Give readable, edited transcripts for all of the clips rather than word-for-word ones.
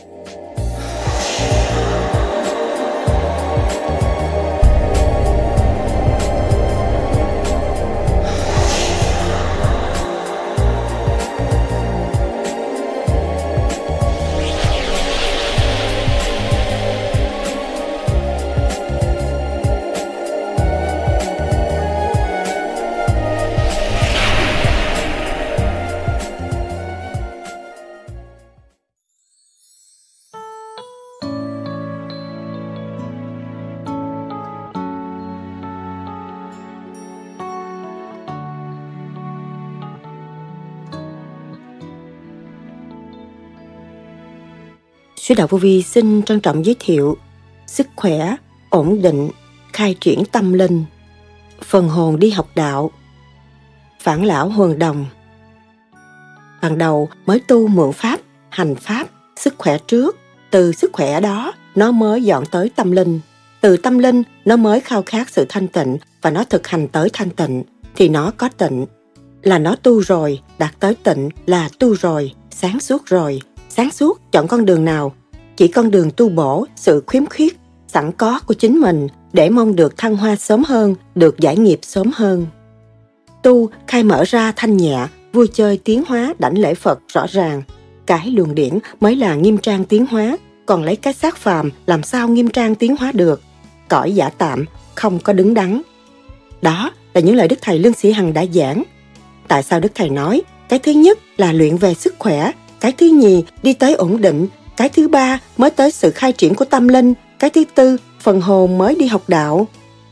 Sư Đạo Vô Vi xin trân trọng giới thiệu sức khỏe, ổn định, khai triển tâm linh, phần hồn đi học đạo, Phản Lão Huần Đồng. Ban đầu mới tu mượn pháp, hành pháp, sức khỏe trước, từ sức khỏe đó nó mới dọn tới tâm linh. Từ tâm linh nó mới khao khát sự thanh tịnh và nó thực hành tới thanh tịnh thì nó có tịnh, là nó tu rồi, đạt tới tịnh là tu rồi, sáng suốt rồi. Sáng suốt chọn con đường nào? Chỉ con đường tu bổ sự khiếm khuyết sẵn có của chính mình để mong được thăng hoa sớm hơn, được giải nghiệp sớm hơn. Tu khai mở ra thanh nhẹ, vui chơi tiến hóa đảnh lễ Phật rõ ràng. Cái luồng điển mới là nghiêm trang tiến hóa, còn lấy cái xác phàm làm sao nghiêm trang tiến hóa được. Cõi giả tạm, không có đứng đắn. Đó là những lời Đức Thầy Lương Sĩ Hằng đã giảng. Tại sao Đức Thầy nói cái thứ nhất là luyện về sức khỏe, cái thứ nhì đi tới ổn định, cái thứ ba mới tới sự khai triển của tâm linh, cái thứ tư phần hồn mới đi học đạo.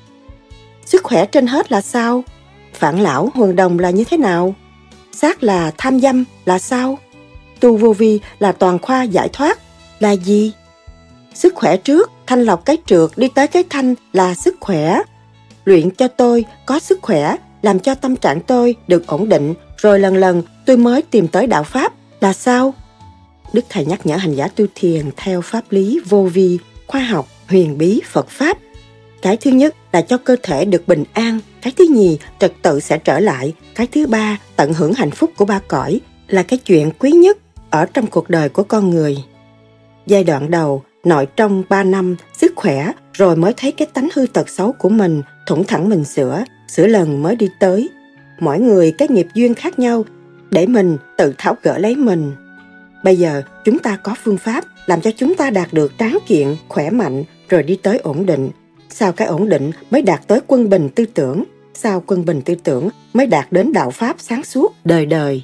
Sức khỏe trên hết là sao? Phản Lão Huần Đồng là như thế nào? Xác là tham dâm là sao? Tu vô vi là toàn khoa giải thoát là gì? Sức khỏe trước, thanh lọc cái trượt đi tới cái thanh là sức khỏe. Luyện cho tôi có sức khỏe, làm cho tâm trạng tôi được ổn định, rồi lần lần tôi mới tìm tới đạo Pháp là sao? Đức Thầy nhắc nhở hành giả tu thiền theo pháp lý vô vi, khoa học, huyền bí Phật Pháp. Cái thứ nhất là cho cơ thể được bình an, cái thứ nhì trật tự sẽ trở lại, cái thứ ba tận hưởng hạnh phúc của ba cõi là cái chuyện quý nhất ở trong cuộc đời của con người. Giai đoạn đầu, nội trong 3 năm, sức khỏe, rồi mới thấy cái tánh hư tật xấu của mình, thủng thẳng mình sửa lần mới đi tới. Mỗi người cái nghiệp duyên khác nhau, để mình tự tháo gỡ lấy mình. Bây giờ chúng ta có phương pháp làm cho chúng ta đạt được tráng kiện, khỏe mạnh, rồi đi tới ổn định. Sau cái ổn định mới đạt tới quân bình tư tưởng. Sau quân bình tư tưởng mới đạt đến đạo Pháp sáng suốt đời đời.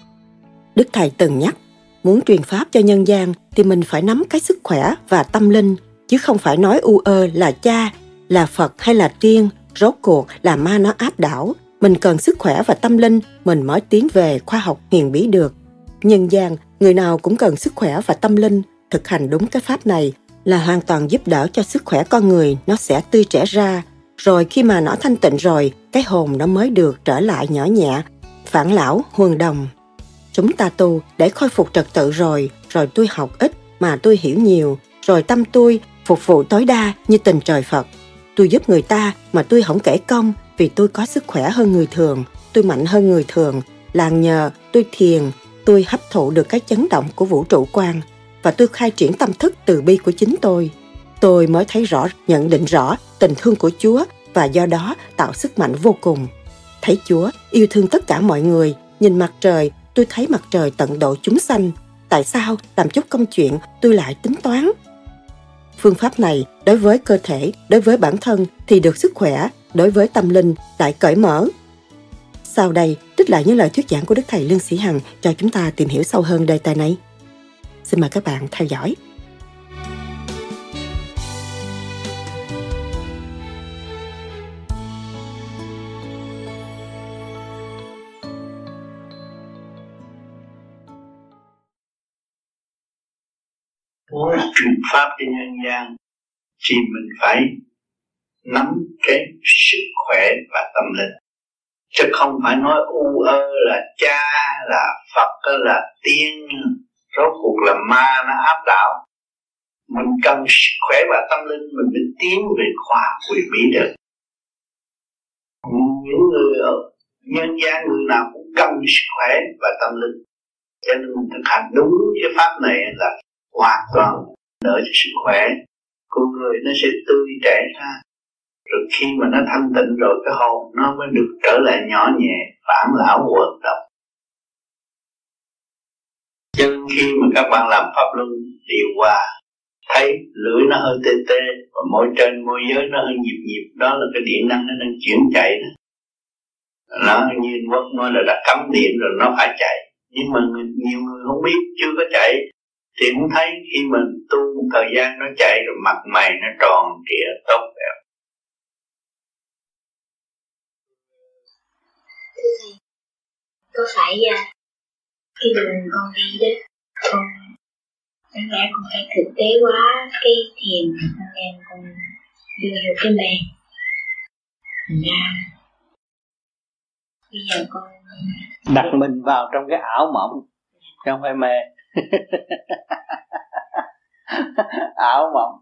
Đức Thầy từng nhắc, muốn truyền Pháp cho nhân gian thì mình phải nắm cái sức khỏe và tâm linh, chứ không phải nói u ơ là cha, là Phật hay là tiên, rốt cuộc là ma nó áp đảo. Mình cần sức khỏe và tâm linh, mình mới tiến về khoa học huyền bí được. Nhân gian, người nào cũng cần sức khỏe và tâm linh, thực hành đúng cái pháp này là hoàn toàn giúp đỡ cho sức khỏe con người nó sẽ tươi trẻ ra. Rồi khi mà nó thanh tịnh rồi, cái hồn nó mới được trở lại nhỏ nhẹ. Phản Lão Huần Đồng. Chúng ta tu để khôi phục trật tự rồi tôi học ít mà tôi hiểu nhiều, rồi tâm tôi phục vụ tối đa như tình trời Phật. Tôi giúp người ta mà tôi không kể công vì tôi có sức khỏe hơn người thường, tôi mạnh hơn người thường, là nhờ tôi thiền, tôi hấp thụ được cái chấn động của vũ trụ quan và tôi khai triển tâm thức từ bi của chính tôi. Tôi mới thấy rõ, nhận định rõ tình thương của Chúa và do đó tạo sức mạnh vô cùng. Thấy Chúa yêu thương tất cả mọi người, nhìn mặt trời, tôi thấy mặt trời tận độ chúng sanh. Tại sao làm chút công chuyện tôi lại tính toán? Phương pháp này đối với cơ thể, đối với bản thân thì được sức khỏe, đối với tâm linh lại cởi mở. Sau đây, trích lại những lời thuyết giảng của Đức Thầy Lương Sĩ Hằng cho chúng ta tìm hiểu sâu hơn đề tài này. Xin mời các bạn theo dõi. Muốn truyền pháp cho nhân gian thì mình phải nắm cái sức khỏe và tâm linh, chứ không phải nói u ơ là cha, là Phật, là tiên, rốt cuộc là ma nó áp đảo. Mình cần sức khỏe và tâm linh mình mới tiến về khoa học quyền bí được. Những người ở nhân gian người nào cũng cần sức khỏe và tâm linh, cho nên mình thực hành đúng cái pháp này là hoàn toàn đỡ cho sức khỏe. Con người nó sẽ tươi trẻ ra. Rồi khi mà nó thanh tịnh rồi, cái hồn nó mới được trở lại nhỏ nhẹ, bản lão hoạt động. Cho nên khi mà các bạn làm pháp luân điều hòa, thấy lưỡi nó hơi tê tê, và môi trên môi dưới nó hơi nhịp nhịp, đó là cái điện năng nó đang chuyển chạy đó. Nó như Quốc nói là đã cắm điện rồi nó phải chạy. Nhưng mà nhiều người không biết, chưa có chạy thì không thấy. Khi mình tu một thời gian nó chạy rồi mặt mày nó tròn trịa tốt đẹp. Thưa thầy, có phải cái đường con đi đó, con đáng lẽ con phải thực tế quá cái thiền con đem con đưa vô cái mê. Thành ra bây giờ con đặt mình vào trong cái ảo mộng, chứ không phải mê. Ảo mộng.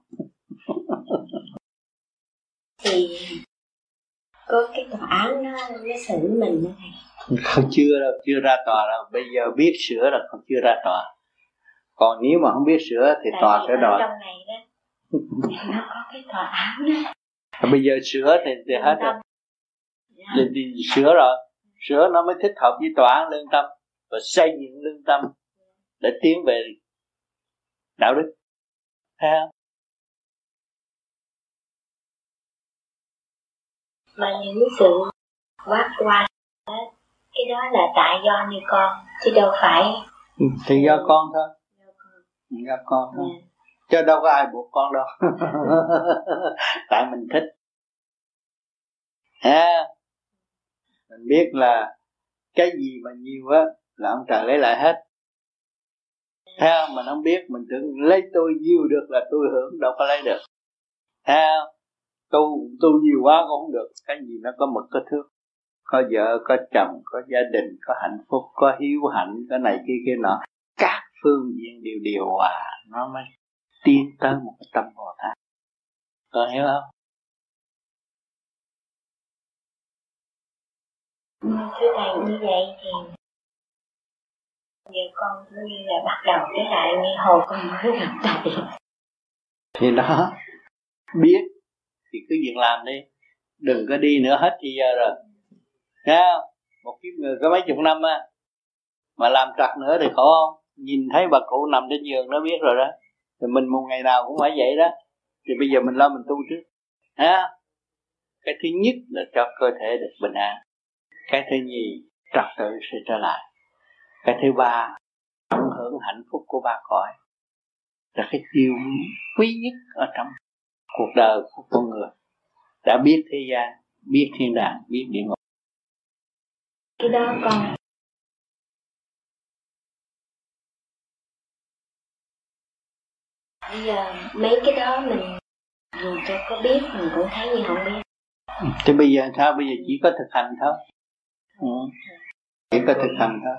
thì có cái tòa án nó xử mình đó thầy. Không, chưa đâu, chưa ra tòa đâu. Bây giờ biết sửa là còn chưa ra tòa. Còn nếu mà không biết sửa thì Tại tòa sẽ đòi. trong này đó nó có cái tòa án đó. Bây giờ sửa thì hết rồi. Thì sửa rồi, sửa nó mới thích hợp với tòa án lương tâm và xây dựng lương tâm để tiến về đạo đức. Thấy không? Mà những sự quát qua đó, cái đó là tại do như con chứ đâu phải. Thì do con thôi. Do con thôi. Chứ đâu có ai buộc con đâu. Tại mình thích. Mình biết là cái gì mà nhiều á là ông trời lấy lại hết. Thấy không? Mình không biết, mình tưởng lấy tôi nhiều được là tôi hưởng, đâu có lấy được. Thấy không? Tu nhiều quá cũng không được. Cái gì nó có mực có thước, có vợ, có chồng, có gia đình, có hạnh phúc, có hiếu hạnh, có này kia nọ. Các phương diện đều điều hòa, nó mới tiến tới một cái tâm Bồ Tát. Con hiểu không? Thưa thầy, như vậy thì giờ con như là bắt đầu cái lại như hồi con mới gặp thầy. Thì đó, biết thì cứ việc làm đi, đừng có đi nữa, hết thì giờ rồi. Thấy không? Một kiếp người có mấy chục năm á, mà làm trật nữa thì khổ không? Nhìn thấy bà cụ nằm trên giường nó biết rồi đó. Thì mình một ngày nào cũng phải vậy đó. Thì bây giờ mình lo mình tu trước. Cái thứ nhất là cho cơ thể được bình an. Cái thứ nhì, trật tự sẽ trở lại. Cái thứ ba, tận hưởng hạnh phúc của ba cõi. Là cái điều quý nhất ở trong cuộc đời của con người. Đã biết thế gian, biết thiên đàng, biết địa ngục. Cái đó con bây giờ mấy cái đó mình dù cho có biết mình cũng thấy như không biết. Thì bây giờ sao? Bây giờ chỉ có thực hành thôi. Chỉ có thực hành thôi.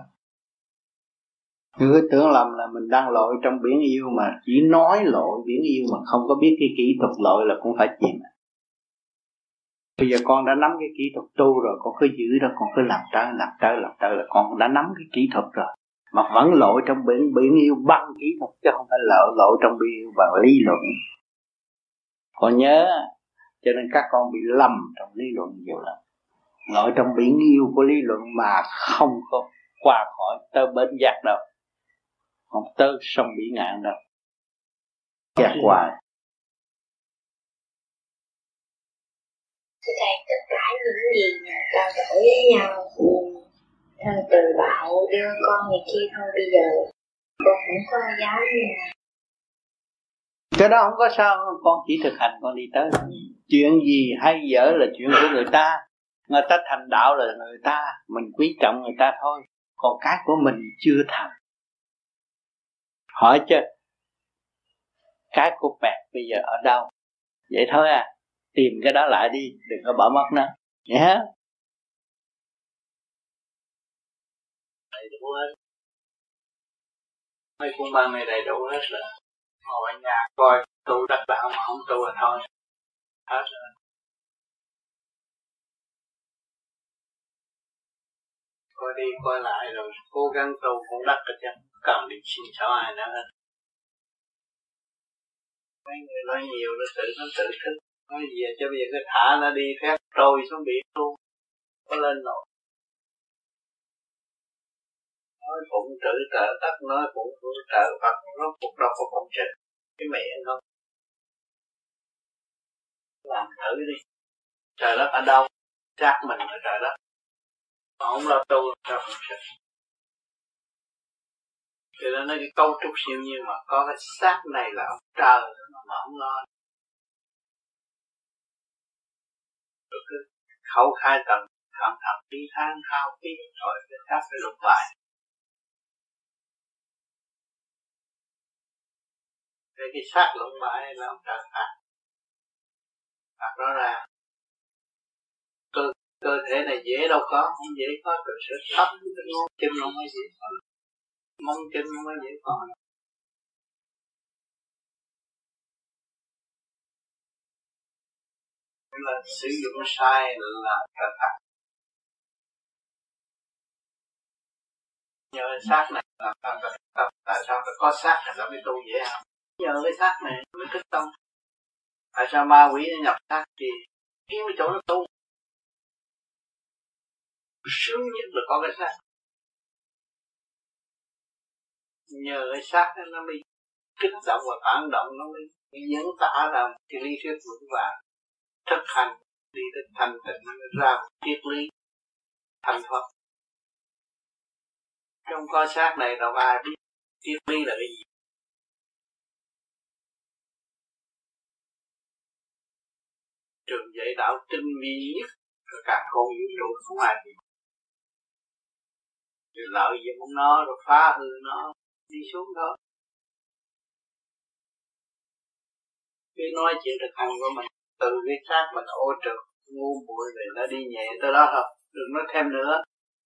Cứ tưởng lầm là mình đang lội trong biển yêu, mà chỉ nói lội biển yêu mà không có biết cái kỹ thuật lội là cũng phải chìm. Bây giờ con đã nắm cái kỹ thuật tu rồi, con cứ giữ đó, con cứ làm tới là con đã nắm cái kỹ thuật rồi. Mà vẫn lội trong biển yêu bằng kỹ thuật, chứ không phải lội trong biển yêu bằng lý luận. Con nhớ, cho nên các con bị lầm trong lý luận nhiều lắm. Lội trong biển yêu của lý luận mà không có qua khỏi tới bến giác đâu, không tới sông Bỉ Ngạn đâu, kẹt hoài. Thưa thầy, tất cả những gì mà trao đổi với nhau, thân từ bạo đưa con này kia thôi, bây giờ con cũng có dám mà. Cái đó không có sao, con chỉ thực hành con đi tới. Chuyện gì hay dở là chuyện của người ta. Người ta thành đạo là người ta, mình quý trọng người ta thôi. Còn cái của mình chưa thành. Hỏi chứ, cái của bẹt bây giờ ở đâu? Vậy thôi à, tìm cái đó lại đi, đừng có bỏ mất nó nhé. Đầy đủ hết. Mấy con ban này đầy đủ hết rồi. Ngồi ở nhà coi tu đắc đạo mà không tu là thôi. Hết rồi. Coi đi coi lại rồi cố gắng tu cũng đắc được chứ, cần đi xin xỏ ai nữa hết. Mấy người nói nhiều nó tự thức. Nói về cho bây giờ cái thả nó đi phép trôi xuống biển luôn, có lên nổi. Nói phụng trữ trợ tất, nói phụng trợ Phật, nó phục đâu có phụng trừ cái mẹ không. Làm thử đi. Trời đất ở đâu? Xác mình ở trời đất. Không lo tu sao không sẽ. Thì nó nói cái cấu trúc siêu nhiên mà có cái xác này là ông trời mà không lo. Rồi cứ khẩu khai tầng thầm thầm đi than hao phí rồi cái xác phải lục lại. Cái xác lục bại là ông trời phạt. Phạt rõ ràng. Cơ thể này dễ đâu có, không dễ có, từ sự thấp tới ngón chân không có dễ có, mong chân không có dễ có. Nên là sử dụng sai là cẩn thận. Nhờ xác này là tại sao phải có xác này nó mới tu dễ không? Nhờ cái xác này mới thức tâm. Tại sao ma quỷ nó nhập xác thì kiếm cái chỗ nó tu? Sướng nhất là có cái xác. Nhờ cái xác nó mới kích động và phản động, nó mới diễn tả ra cái lý thuyết vững vàng. Thực hành đi đến thành tựu nó ra một triết lý thành Phật. Không có xác này đâu ai biết triết lý là cái gì. Trường dạy đạo tinh vi nhất rồi cả con vũ trụ không ai biết. Rồi lợi dụng nó rồi phá hư nó đi xuống đó. Cái nói chuyện thực hành của mình từ cái xác mình ô trực ngu muội về nó đi nhẹ tới đó thôi, đừng nói thêm nữa.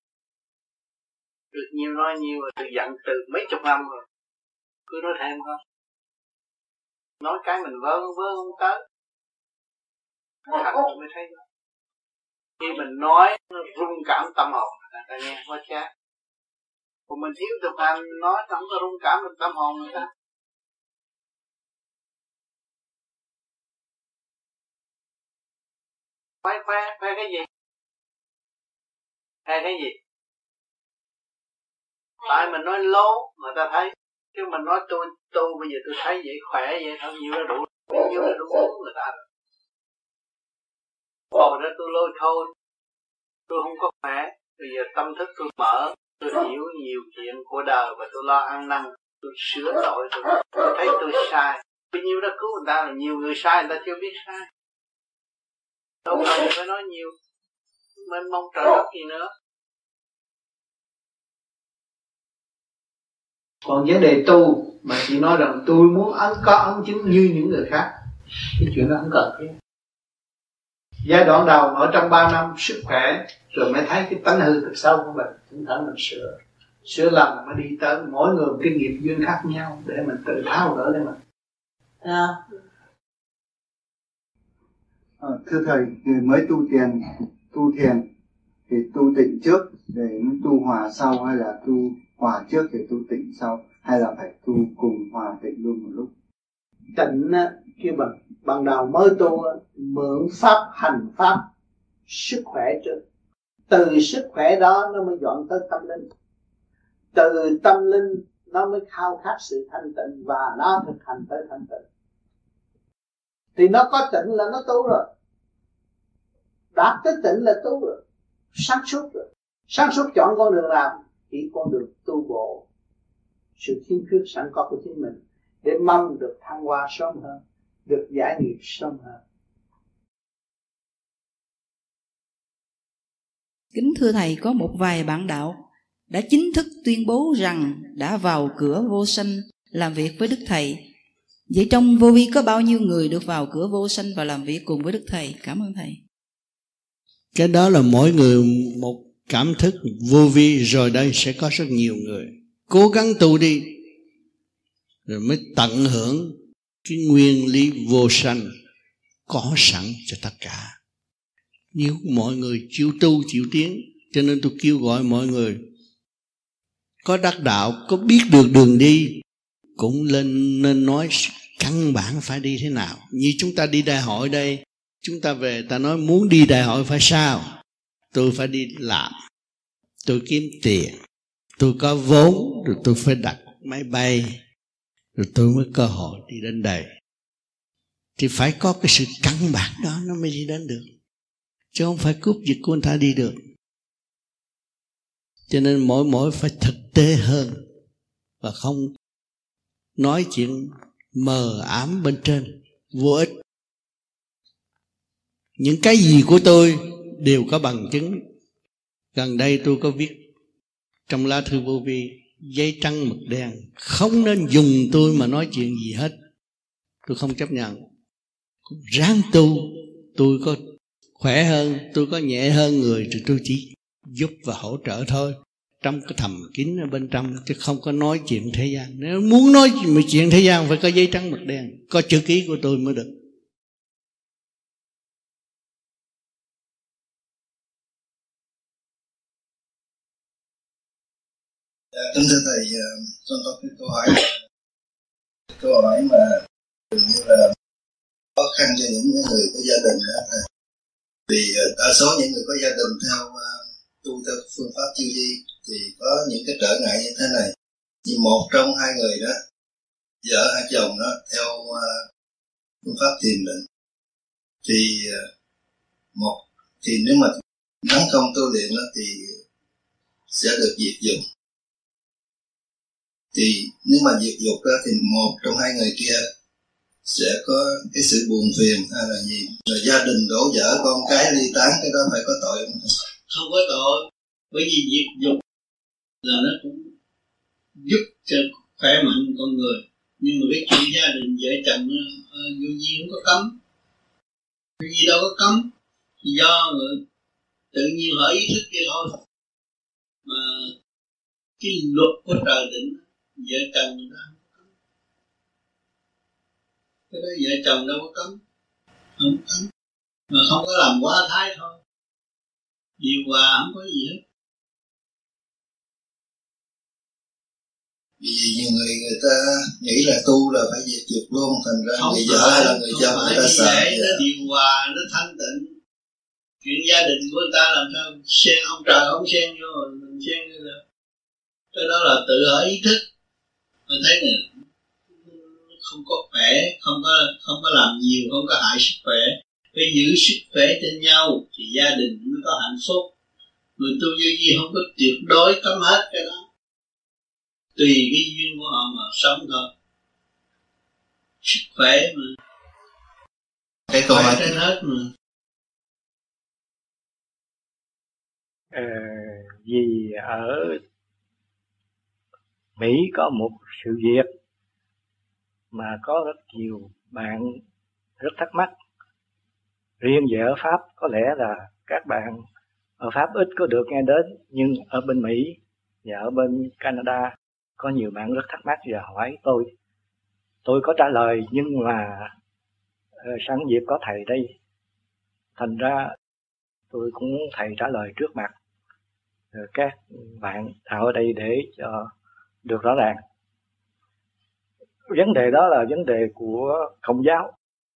Được nhiều nói nhiều rồi, từ giận từ mấy chục năm rồi, cứ nói thêm thôi. Nói cái mình vớ không tới, thành mới thấy đó. Khi mình nói nó rung cảm tâm hồn, người ta nghe quá chát. Còn mình thiếu thực hành nói không có rung cảm được tâm hồn người ta. Khoe cái gì? Khoe cái gì? Tại mình nói lố người ta thấy, chứ mình nói tôi bây giờ tôi thấy vậy khỏe vậy thôi, nhiều là đủ, nhiều là đủ người ta rồi. Còn đó tôi lôi thôi, tôi không có khỏe, bây giờ tâm thức tôi mở, tôi hiểu nhiều chuyện của đời và tôi lo ăn năn, tôi sửa tội, tôi thấy tôi sai, bao nhiêu đó cứu người ta là nhiều người sai người ta chưa biết sai. Đâu cần phải nói nhiều, mênh mông trời đất gì nữa. Còn vấn đề tu mà chỉ nói rằng tôi muốn có ấn chứng như những người khác, cái chuyện đó không cần thiết. Giai đoạn đầu ở trong 3 năm sức khỏe rồi mới thấy cái tánh hư thực sâu của mình, chúng ta mình sửa lầm mới đi tới mỗi người một cái nghiệp duyên khác nhau để mình tự tháo gỡ để mình. Thưa thầy, người mới tu thiền thì tu tịnh trước để tu hòa sau, hay là tu hòa trước để tu tịnh sau, hay là phải tu cùng hòa tịnh luôn một lúc? Tịnh khi ban đầu mới tu mượn pháp hành pháp sức khỏe trước, từ sức khỏe đó nó mới dọn tới tâm linh, từ tâm linh nó mới khao khát sự thanh tịnh và nó thực hành tới thanh tịnh. Thì nó có tịnh là nó tu rồi, đạt tới tịnh là tu rồi, sáng suốt rồi. Sáng suốt chọn con đường nào? Chỉ con đường tu bộ, sự thiên phước sẵn có của chính mình, để mong được thăng hoa sớm hơn, được giải nghiệp sớm hơn. Kính thưa thầy, có một vài bạn đạo đã chính thức tuyên bố rằng đã vào cửa vô sanh làm việc với Đức Thầy. Vậy trong vô vi có bao nhiêu người được vào cửa vô sanh và làm việc cùng với Đức Thầy? Cảm ơn thầy. Cái đó là mỗi người một cảm thức vô vi, rồi đây sẽ có rất nhiều người cố gắng tu đi rồi mới tận hưởng cái nguyên lý vô sanh có sẵn cho tất cả. Nếu mọi người chịu tu chịu tiến, cho nên tôi kêu gọi mọi người có đắc đạo, có biết được đường đi, cũng nên nói căn bản phải đi thế nào. Như chúng ta đi đại hội đây, chúng ta về ta nói muốn đi đại hội phải sao? Tôi phải đi làm, tôi kiếm tiền, tôi có vốn, rồi tôi phải đặt máy bay, rồi tôi mới cơ hội đi đến đây. Thì phải có cái sự căn bản đó nó mới đi đến được, chứ không phải cướp giật của người ta đi được. Cho nên mỗi phải thực tế hơn, và không nói chuyện mờ ám bên trên vô ích. Những cái gì của tôi đều có bằng chứng. Gần đây tôi có viết trong lá thư vô vi, giấy trắng mực đen, không nên dùng tôi mà nói chuyện gì hết. Tôi không chấp nhận. Ráng tu, tôi có khỏe hơn, tôi có nhẹ hơn người, thì tôi chỉ giúp và hỗ trợ thôi, trong cái thầm kín ở bên trong, chứ không có nói chuyện thế gian. Nếu muốn nói chuyện thế gian phải có giấy trắng mực đen, có chữ ký của tôi mới được. Kính thưa thầy, con có cái câu hỏi mà dường như là khó khăn cho những người có gia đình đó. Vì đa số những người có gia đình theo tu theo phương pháp chiêu di thì có những cái trở ngại như thế này. Như một trong hai người đó, vợ hay chồng đó theo phương pháp thiền định, thì nếu mà nắng không tu luyện đó thì sẽ được diệt dục. Thì nếu mà diệt dục đó thì một trong hai người kia sẽ có cái sự buồn phiền hay là gì, rồi gia đình đổ vỡ, con cái ly tán, cái đó phải có tội không? Không có tội, bởi vì diệt dục là nó cũng giúp cho khỏe mạnh con người. Nhưng mà cái chuyện gia đình vợ chồng vô vi không có cấm, vô vi đâu có cấm, do người tự nhiên họ ý thức kia thôi. Mà cái luật của trời định vợ chồng người ta không có cấm, cái đó vợ chồng đâu có cấm, không cấm, mà không có làm quá thái thôi, điều hòa không có gì hết. Vì nhiều người ta nghĩ là tu là phải diệt dục luôn, thành ra không người vợ hay là người chồng người ta sợ. Nó điều hòa, nó thanh tịnh. Chuyện gia đình của người ta làm sao xen ông trời không xen vô, mình xen vô được. Cái đó là tự ở ý thức. Tôi thấy là không có khỏe, không có làm nhiều, không có hại sức khỏe. Phải giữ sức khỏe trên nhau thì gia đình mới có hạnh phúc. Người tu vô vi không có tuyệt đối cấm hết cái đó, tùy cái duyên của họ mà sống thôi. Sức khỏe mà, cái câu hỏi trên hết mà. Vì ở Mỹ có một sự việc mà có rất nhiều bạn rất thắc mắc. Riêng về ở Pháp có lẽ là các bạn ở Pháp ít có được nghe đến, nhưng ở bên Mỹ và ở bên Canada có nhiều bạn rất thắc mắc và hỏi tôi. Tôi có trả lời, nhưng mà sẵn dịp có thầy đây, thành ra tôi cũng muốn thầy trả lời trước mặt các bạn ở đây để cho được rõ ràng. Vấn đề đó là vấn đề của Công giáo.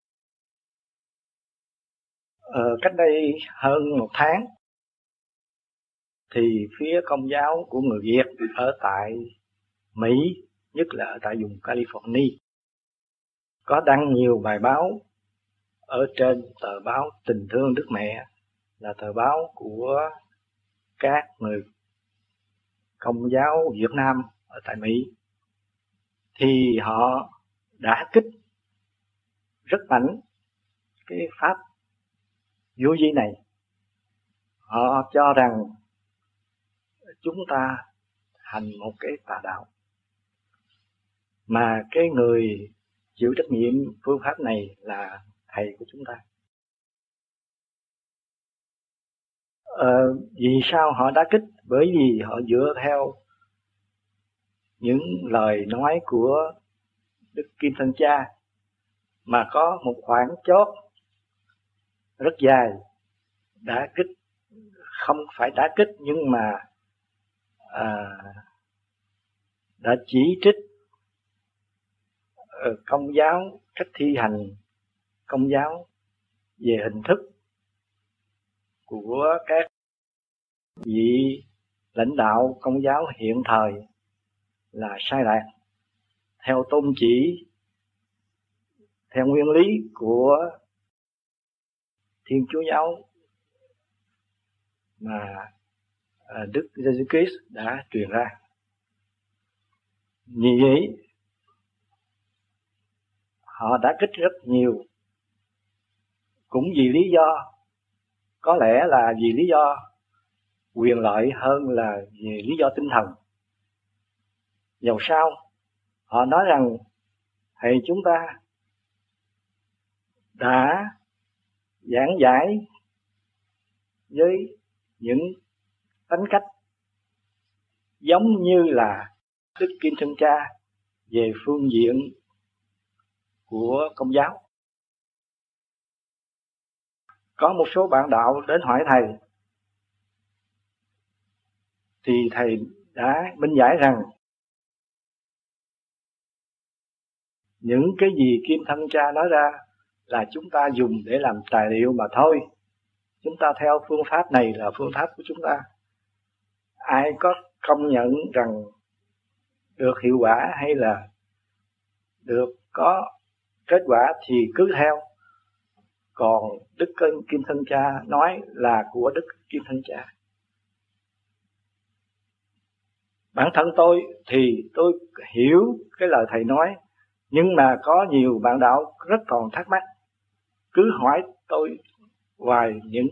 Cách đây hơn 1 tháng thì phía Công giáo của người Việt ở tại Mỹ, nhất là ở tại vùng California, có đăng nhiều bài báo ở trên tờ báo Tình Thương Đức Mẹ, là tờ báo của các người Công giáo Việt Nam ở tại Mỹ. Thì họ đã kích rất mạnh cái pháp vô vi này. Họ cho rằng chúng ta hành một cái tà đạo, mà cái người chịu trách nhiệm phương pháp này là thầy của chúng ta. Vì sao họ đã kích? Bởi vì họ dựa theo những lời nói của Đức Kim Thân Cha, mà có một khoảng chót rất dài đã kích, không phải đã kích nhưng mà đã chỉ trích công giáo, cách thi hành công giáo về hình thức của các vị lãnh đạo công giáo hiện thời là sai lạc, theo tôn chỉ, theo nguyên lý của Thiên Chúa giáo mà Đức Giêsu Christ đã truyền ra. Vì vậy họ đã kích rất nhiều, cũng vì lý do, có lẽ là vì lý do quyền lợi hơn là vì lý do tinh thần. Dầu sao họ nói rằng thầy chúng ta đã giảng giải với những tính cách giống như là Đức Kim Thân Cha về phương diện của công giáo. Có một số bạn đạo đến hỏi thầy, thì thầy đã minh giải rằng những cái gì Kim Thân Cha nói ra là chúng ta dùng để làm tài liệu mà thôi. Chúng ta theo phương pháp này là phương pháp của chúng ta. Ai có công nhận rằng được hiệu quả hay là được có kết quả thì cứ theo. Còn Đức Kim Thân Cha nói là của Đức Kim Thân Cha. Bản thân tôi thì tôi hiểu cái lời thầy nói, nhưng mà có nhiều bạn đạo rất còn thắc mắc, cứ hỏi tôi hoài những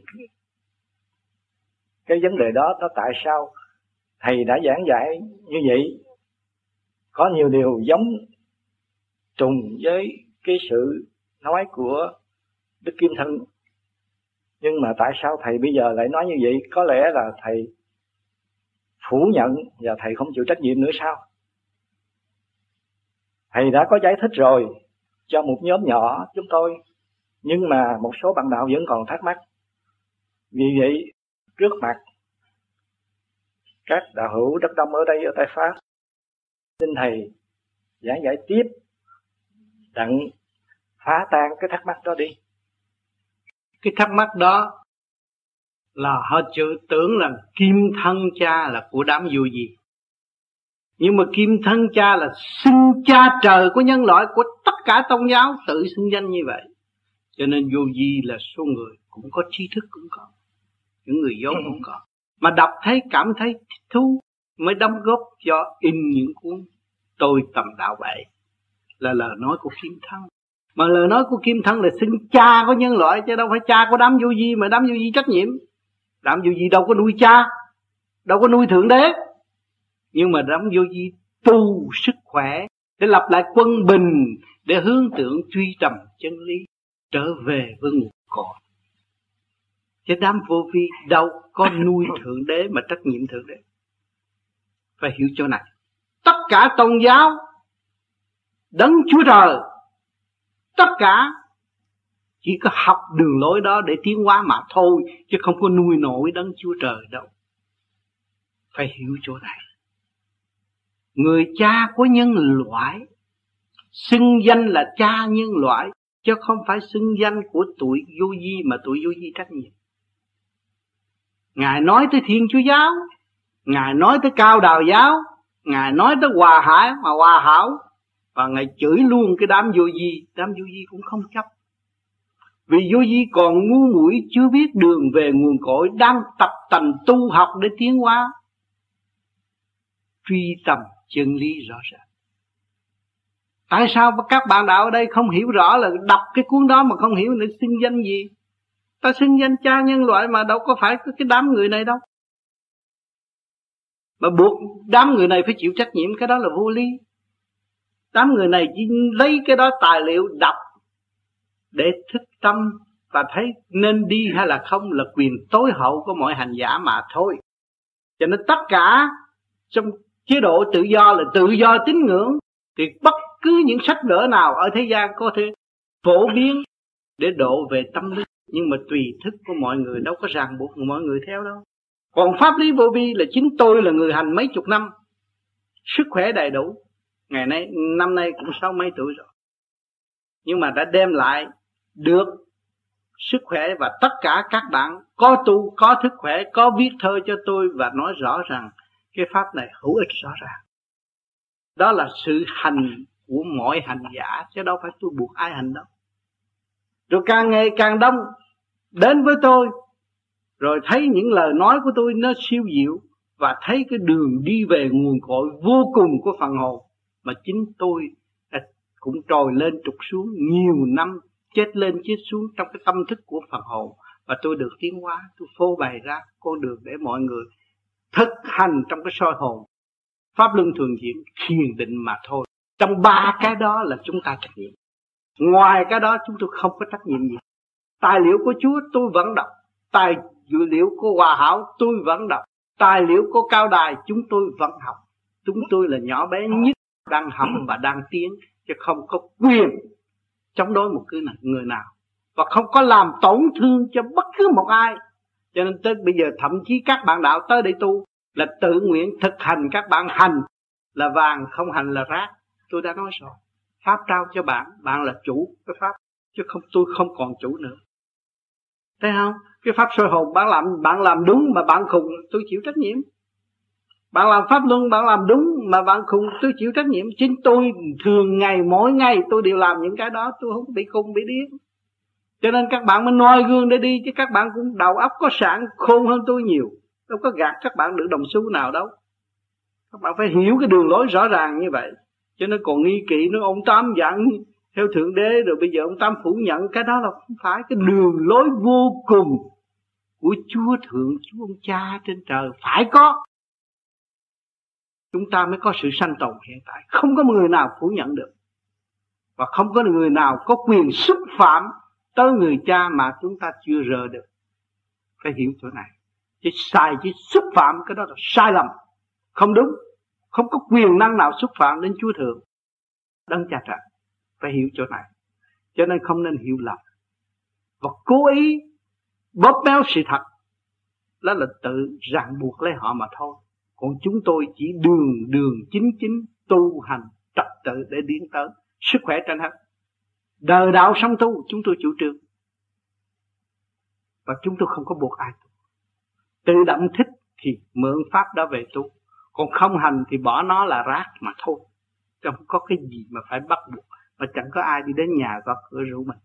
cái vấn đề đó, nó tại sao thầy đã giảng giải như vậy. Có nhiều điều giống trùng với cái sự nói của Đức Kim Thân, nhưng mà tại sao thầy bây giờ lại nói như vậy? Có lẽ là thầy phủ nhận và thầy không chịu trách nhiệm nữa sao? Thầy đã có giải thích rồi cho một nhóm nhỏ chúng tôi, nhưng mà một số bạn đạo vẫn còn thắc mắc. Vì vậy trước mặt các đạo hữu rất đông ở đây ở tại Pháp, xin thầy giảng giải tiếp đặng phá tan cái thắc mắc đó đi. Cái thắc mắc đó là họ tưởng là Kim Thân Cha là của đám vô vi. Nhưng mà Kim Thân Cha là xưng cha trời của nhân loại, của tất cả tôn giáo tự xưng danh như vậy. Cho nên vô vi là số người cũng có trí thức, cũng có những người dốt cũng có, mà đọc thấy cảm thấy thích thú mới đóng góp cho in những cuốn Tôi Tầm Đạo Vậy, là lời nói của Kim Thân. Mà lời nói của Kim Thân là xưng cha của nhân loại, chứ đâu phải cha của đám vô vi, mà đám vô vi trách nhiệm. Đám vô vi đâu có nuôi cha, đâu có nuôi Thượng Đế. Nhưng mà đám vô vi tu sức khỏe để lập lại quân bình, để hướng tượng truy tầm chân lý, trở về với nguồn cội. Chứ đám vô vi đâu có nuôi Thượng Đế mà trách nhiệm Thượng Đế. Phải hiểu chỗ này. Tất cả tôn giáo Đấng Chúa Trời, tất cả chỉ có học đường lối đó để tiến hóa mà thôi, chứ không có nuôi nổi Đấng Chúa Trời đâu. Phải hiểu chỗ này. Người cha của nhân loại xưng danh là cha nhân loại, chứ không phải xưng danh của tụi vô vi mà tụi vô vi trách nhiệm. Ngài nói tới Thiên Chúa giáo, Ngài nói tới Cao Đào giáo, Ngài nói tới Hòa Hải mà Hòa Hảo, và Ngài chửi luôn cái đám vô vi. Đám vô vi cũng không chấp, vì vô vi còn ngu muội, chưa biết đường về nguồn cội, đang tập tành tu học để tiến hóa, truy tầm chân lý rõ ràng. Tại sao các bạn đạo ở đây không hiểu rõ, là đọc cái cuốn đó mà không hiểu để xưng danh gì? Ta xưng danh cha nhân loại mà đâu có phải cái đám người này đâu. Mà buộc đám người này phải chịu trách nhiệm, cái đó là vô lý. Đám người này chỉ lấy cái đó tài liệu đọc để thức tâm và thấy nên đi hay là không là quyền tối hậu của mọi hành giả mà thôi. Cho nên tất cả trong chế độ tự do là tự do tín ngưỡng, thì bất cứ những sách vở nào ở thế gian có thể phổ biến để độ về tâm linh, nhưng mà tùy thức của mọi người, đâu có ràng buộc mọi người theo đâu. Còn pháp lý vô vi là chính tôi là người hành mấy chục năm, sức khỏe đầy đủ, ngày nay năm nay cũng 60 mấy tuổi rồi, nhưng mà đã đem lại được sức khỏe, và tất cả các bạn có tu, có thức khỏe, có viết thơ cho tôi và nói rõ rằng cái pháp này hữu ích rõ ràng. Đó là sự hành của mọi hành giả, chứ đâu phải tôi buộc ai hành đâu. Rồi càng ngày càng đông đến với tôi, rồi thấy những lời nói của tôi nó siêu diệu, và thấy cái đường đi về nguồn cội vô cùng của phần hồn mà chính tôi cũng trồi lên trục xuống nhiều năm, chết lên chết xuống trong cái tâm thức của phần hồn, và tôi được tiến hóa. Tôi phô bày ra con đường để mọi người thực hành trong cái soi hồn, pháp luân thường chuyển, thiền định mà thôi. Trong ba cái đó là chúng ta trách nhiệm. Ngoài cái đó chúng tôi không có trách nhiệm gì. Tài liệu của Chúa tôi vẫn đọc, tài liệu của Hòa Hảo tôi vẫn đọc, tài liệu của Cao Đài chúng tôi vẫn học. Chúng tôi là nhỏ bé nhất đang học và đang tiến, chứ không có quyền chống đối một người nào, và không có làm tổn thương cho bất cứ một ai. Cho nên tới bây giờ thậm chí các bạn đạo tới đây tu là tự nguyện thực hành, các bạn hành là vàng, không hành là rác. Tôi đã nói rồi, pháp trao cho bạn, bạn là chủ cái pháp, chứ không, tôi không còn chủ nữa. Thấy không? Cái pháp soi hồn bạn làm đúng mà bạn khùng, tôi chịu trách nhiệm. Bạn làm pháp luân bạn làm đúng mà bạn khùng, tôi chịu trách nhiệm. Chính tôi thường ngày mỗi ngày tôi đều làm những cái đó, tôi không bị khùng bị điên. Cho nên các bạn mới noi gương để đi, chứ các bạn cũng đầu óc có sẵn, khôn hơn tôi nhiều. Đâu có gạt các bạn được đồng xu nào đâu. Các bạn phải hiểu cái đường lối rõ ràng như vậy. Cho nên còn nghi kỵ nói ông Tám dặn theo Thượng Đế, rồi bây giờ ông Tám phủ nhận. Cái đó là không phải. Cái đường lối vô cùng của Chúa Thượng, Chúa ông Cha trên trời phải có, chúng ta mới có sự sanh tồn hiện tại. Không có người nào phủ nhận được, và không có người nào có quyền xúc phạm tới người cha mà chúng ta chưa rờ được. Phải hiểu chỗ này. Chứ xúc phạm cái đó là sai lầm, không đúng. Không có quyền năng nào xúc phạm đến Chúa Thượng, Đấng Cha Trời. Phải hiểu chỗ này. Cho nên không nên hiểu lầm và cố ý bóp méo sự thật. Đó là tự ràng buộc lấy họ mà thôi. Còn chúng tôi chỉ đường chính tu hành trật tự để tiến tới sức khỏe trên hết. Đời đạo sống tu chúng tôi chủ trương, và chúng tôi không có buộc ai tu. Tự động thích thì mượn pháp đó về tu, còn không hành thì bỏ nó là rác mà thôi. Không có cái gì mà phải bắt buộc, mà chẳng có ai đi đến nhà gõ cửa rủ mình.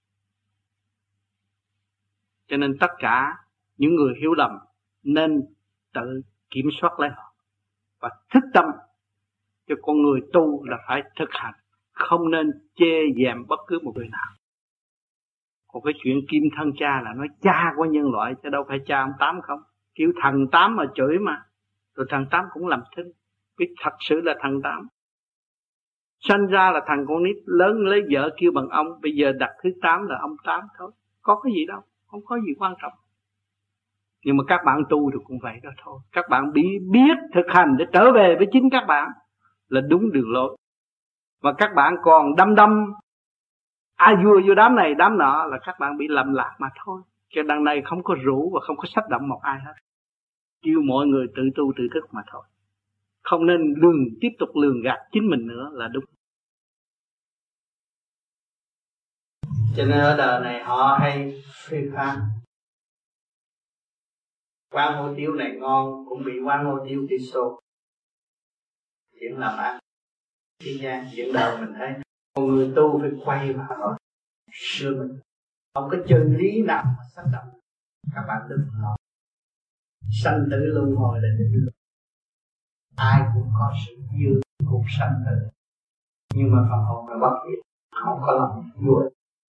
Cho nên tất cả những người hiểu lầm nên tự kiểm soát lấy họ và thức tâm. Cho con người tu là phải thực hành, không nên chê dèm bất cứ một người nào. Còn cái chuyện Kim Thân Cha là nói cha của nhân loại, chứ đâu phải cha ông Tám không. Kiểu thần Tám mà chửi mà, rồi thần Tám cũng làm thinh. Biết thật sự là thần Tám. Sanh ra là thằng con nít, lớn lấy vợ kêu bằng ông, bây giờ đặt thứ 8 là ông Tám thôi. Có cái gì đâu, không có gì quan trọng. Nhưng mà các bạn tu thì cũng vậy đó thôi. Các bạn biết thực hành để trở về với chính các bạn là đúng đường lối. Và các bạn còn đâm ai vua vô đám này đám nọ là các bạn bị lầm lạc mà thôi. Cho đằng này không có rủ và không có sách động một ai hết. Kêu mọi người tự tu tự thức mà thôi. Không nên tiếp tục lường gạt chính mình nữa là đúng. Cho nên ở đời này họ hay phê phán. Quán hủ tiếu này ngon cũng bị quán hủ tiếu đi xô. Chuyện làm ăn thế gian chuyện đời mình thấy một người tu phải quay vào xưa mình, không có chân lý nào mà sắp động. Các bạn đừng lo, sanh tử luân hồi là định luật, ai cũng có sự dư cuộc sanh tử, nhưng mà phần hồn là bất diệt, không có lòng vui.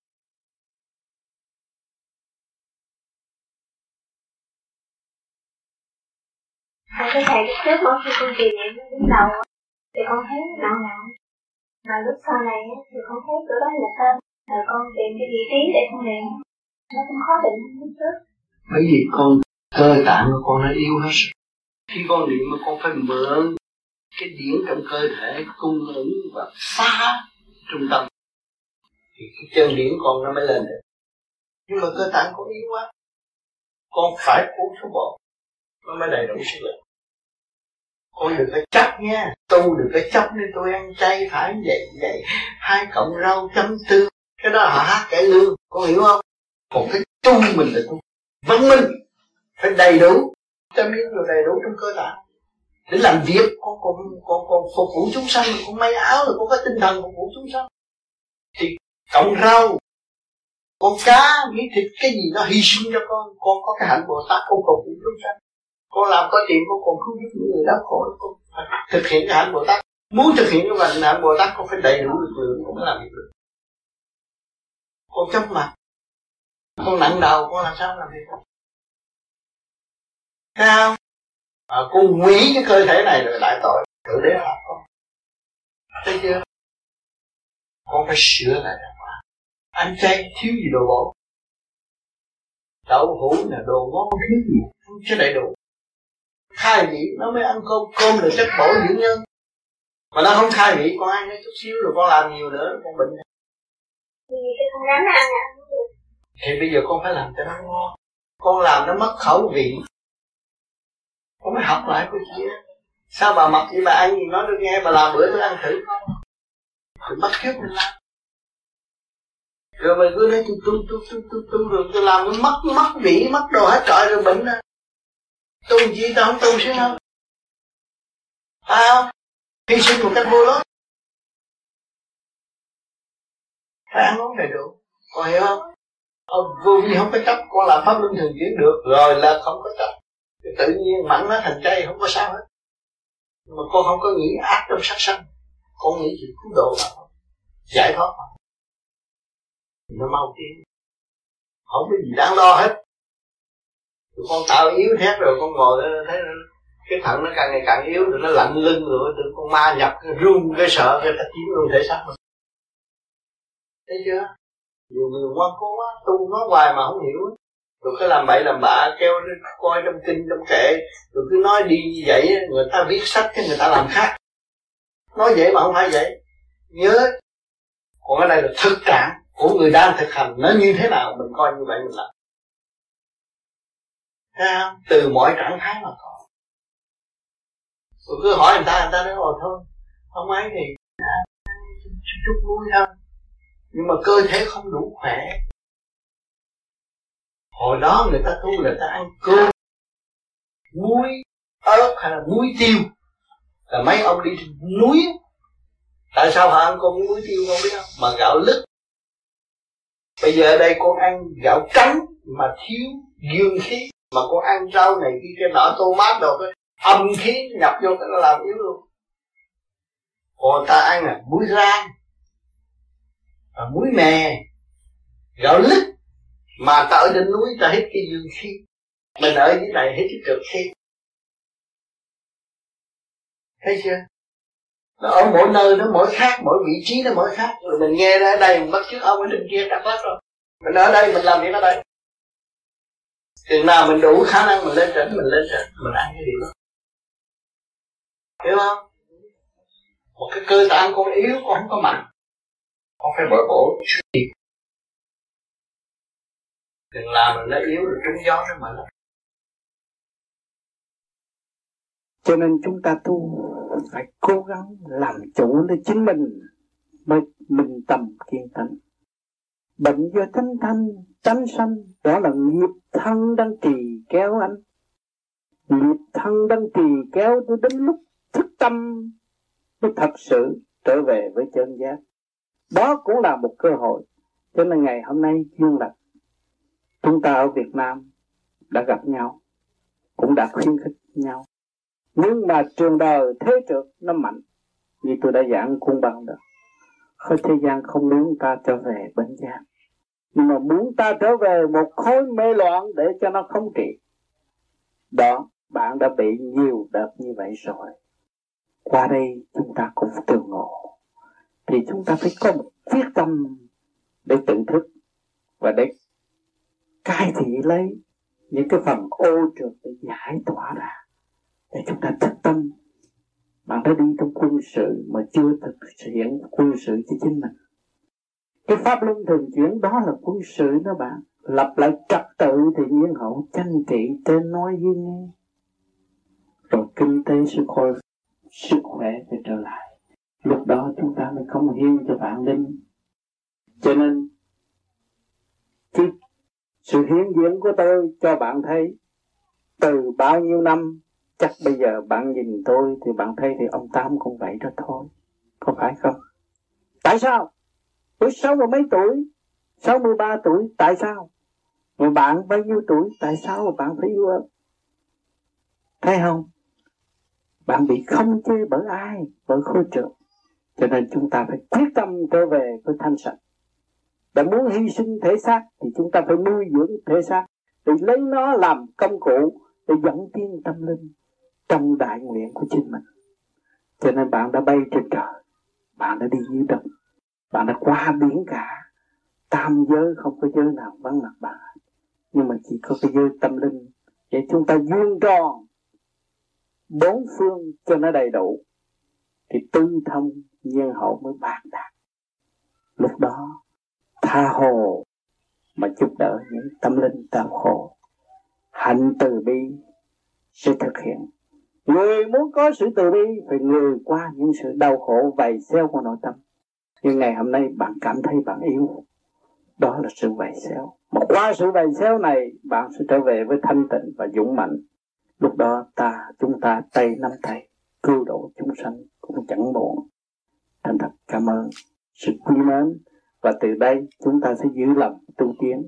Cái thầy lúc trước mỗi khi con tìm niệm đến đầu thì con thấy nặng, mà lúc sau này thì con thấy chỗ đó là tên, rồi con tìm cái vị trí để con niệm, nó cũng khó định lúc trước. Bởi vì con cơ tạng của con nó yếu hết. Khi con niệm mà con phải mượn cái điển trong cơ thể cung ứng và phá trung tâm thì cái chân điển con nó mới lên được. Nhưng mà cơ tạng con yếu quá, con phải cuốn số bộ nó mới đầy đủ sức lực. Con đừng có chấp nha, tu đừng có chấp nên tôi ăn chay phải vậy 2 cọng rau chấm tương Cái đó là họ hát cải lương, con hiểu không? Còn cái tu mình là tu văn minh, phải đầy đủ, cho biết là đầy đủ trong cơ thể để làm việc. Con phục vụ chúng sanh, con may áo rồi con có tinh thần phục vụ chúng sanh. Thì cộng rau, con cá, miếng thịt, cái gì nó hy sinh cho con có cái hạnh Bồ Tát, con phục vụ chúng sanh. Con làm có tiền, con còn cứu giúp những người đau khổ, con phải thực hiện cái hạnh Bồ Tát. Muốn thực hiện cái hạnh Bồ Tát, con phải đầy đủ lực lượng, con mới làm việc được. Con chóng mặt, con nặng đầu, con làm sao làm việc được? Thấy không? Con hủy cái cơ thể này rồi đại tội, tự đế làm con. Thấy chưa? Con phải sửa lại đàng hoàng. Ăn chay thiếu gì đồ bổ. Đậu hũ là đồ ngon thiếu gì, không cho đầy đủ. Khai vị nó mới ăn cơm là chất bổ dưỡng nhân. Mà nó không khai vị, con ăn chút xíu rồi con làm nhiều nữa, con bệnh. Vì cái con rắn nó ăn được. Thì bây giờ con phải làm cho nó ngon. Con làm nó mất khẩu vị. Con mới học lại cái gì đó. Sao bà mặc vậy, bà ăn gì nói được nghe, bà làm bữa tôi ăn thử. Rồi bắt chước mình làm. Rồi mình cứ nói tôi rồi tôi làm nó mất vị, mất đồ hết trọi rồi bệnh đó. Tu gì tao không tu xíu đâu. Phải không? Hy sinh một cách vô lối. Phải ăn uống đầy đủ. Con hiểu không? Vô vi không có chấp, con làm pháp luân thường chuyển được rồi là không có chấp. Tự nhiên mặn nó thành chay không có sao hết. Mà con không có nghĩ ác trong sát sanh, con nghĩ chỉ cứu độ mà thôi, giải thoát mà. Nó mau tiến, không có gì đáng lo hết. Tụi con tạo yếu thét rồi con ngồi thấy cái thận nó càng ngày càng yếu rồi nó lạnh lưng rồi tụi con ma nhập run cái sợ cái ta chiếm luôn thể xác mình. Thấy chưa? Nhiều người ngoan cố quá, tu nói hoài mà không hiểu. Rồi cứ làm bậy làm bạ, kêu coi trong kinh trong kệ, rồi cứ nói đi như vậy, người ta viết sách cái người ta làm khác. Nói vậy mà không phải vậy. Nhớ, còn cái này là thực trạng của người đang thực hành, nó như thế nào mình coi như vậy mình làm. Thấy không? Từ mọi trạng thái mà có. Rồi cứ hỏi người ta nói thôi, không ấy thì chút vui thôi. Nhưng mà cơ thể không đủ khỏe. Hồi đó người ta tu là ta ăn cơm, muối, ớt hay là muối tiêu. Là mấy ông đi trên núi. Tại sao họ ăn cơm muối tiêu không biết không? Mà gạo lứt. Bây giờ ở đây con ăn gạo trắng mà thiếu dương khí. Mà con ăn rau này kia cái nọ tô mát đồ cái âm khí nhập vô cái nó làm yếu luôn. Còn ta ăn là muối rang, muối mè, gạo lứt. Mà ta ở trên núi ta hít cái dương khí, mình ở dưới này hít cái trượt khí. Thấy chưa? Nó ở mỗi nơi nó mỗi khác, mỗi vị trí nó mỗi khác. Rồi mình nghe ra ở đây mình bắt chước ông ở trên kia đắp hết rồi. Mình ở đây mình làm việc ở đây. Chừng nào mình đủ khả năng mình lên trển, mình ăn cái điều đó. Hiểu không? Một cái cơ tạng con yếu, con không có mạnh, con phải bồi bổ trước đi. Đừng làm mà nó yếu rồi trúng gió nó mà. Cho nên chúng ta tu phải cố gắng làm chủ lấy chính mình mới minh tâm kiên tĩnh. Bệnh do tánh sanh, đó là nghiệp thân đang trì kéo anh. Nghiệp thân đang trì kéo đến lúc thức tâm mới thật sự trở về với chân giác. Đó cũng là một cơ hội. Cho nên ngày hôm nay duyên lành, chúng ta ở Việt Nam đã gặp nhau, cũng đã khuyến khích nhau. Nhưng mà trường đời thế trượt nó mạnh, như tôi đã giảng cung bằng đó. Khối thế gian không muốn ta trở về bến giác, nhưng mà muốn ta trở về một khối mê loạn để cho nó không trị. Đó, bạn đã bị nhiều đợt như vậy rồi. Qua đây chúng ta cũng tương ngộ. Thì chúng ta phải có một quyết tâm để tự thức và để cai thị lấy những cái phần ô trượt để giải tỏa ra, để chúng ta thức tâm. Bạn đã đi trong quân sự mà chưa thực hiện quân sự cho chính mình. Cái pháp luân thường chuyển đó là quân sự đó bạn. Lập lại trật tự thì nhiên hậu, tranh trị tên nói với nghe. Rồi kinh tế sức khỏe sẽ trở lại. Lúc đó chúng ta mới cống hiến cho vạn linh. Cho nên Sự hiện diện của tôi cho bạn thấy từ bao nhiêu năm, chắc bây giờ bạn nhìn tôi thì bạn thấy thì ông Tám cũng vậy đó thôi, có phải không? Tại sao? Tôi 60 mấy tuổi, 63 tuổi, tại sao? Mà bạn bao nhiêu tuổi, tại sao mà bạn phải yêu ơn? Thấy không? Bạn bị không chế bởi ai? Bởi khối trưởng. Cho nên chúng ta phải quyết tâm trở về với thanh sạch. Đã muốn hy sinh thể xác thì chúng ta phải nuôi dưỡng thể xác, để lấy nó làm công cụ để dẫn tiến tâm linh trong đại nguyện của chính mình. Cho nên bạn đã bay trên trời, bạn đã đi dưới đất, bạn đã qua biển cả. Tam giới không có giới nào vắng mặt bạn, nhưng mà chỉ có cái giới tâm linh để chúng ta vuông tròn bốn phương cho nó đầy đủ, thì tư thông nhiên hậu mới bạc đạt. Lúc đó tha hồ mà giúp đỡ những tâm linh đau khổ, hạnh từ bi sẽ thực hiện. Người muốn có sự từ bi phải người qua những sự đau khổ vầy xéo của nội tâm. Nhưng ngày hôm nay bạn cảm thấy bạn yếu, đó là sự vầy xéo. Mà qua sự vầy xéo này bạn sẽ trở về với thanh tịnh và dũng mạnh. Lúc đó chúng ta tay nắm tay cứu độ chúng sanh cũng chẳng muộn. Thành thật cảm ơn sự quý mến, và từ đây chúng ta sẽ giữ lòng tu tiến.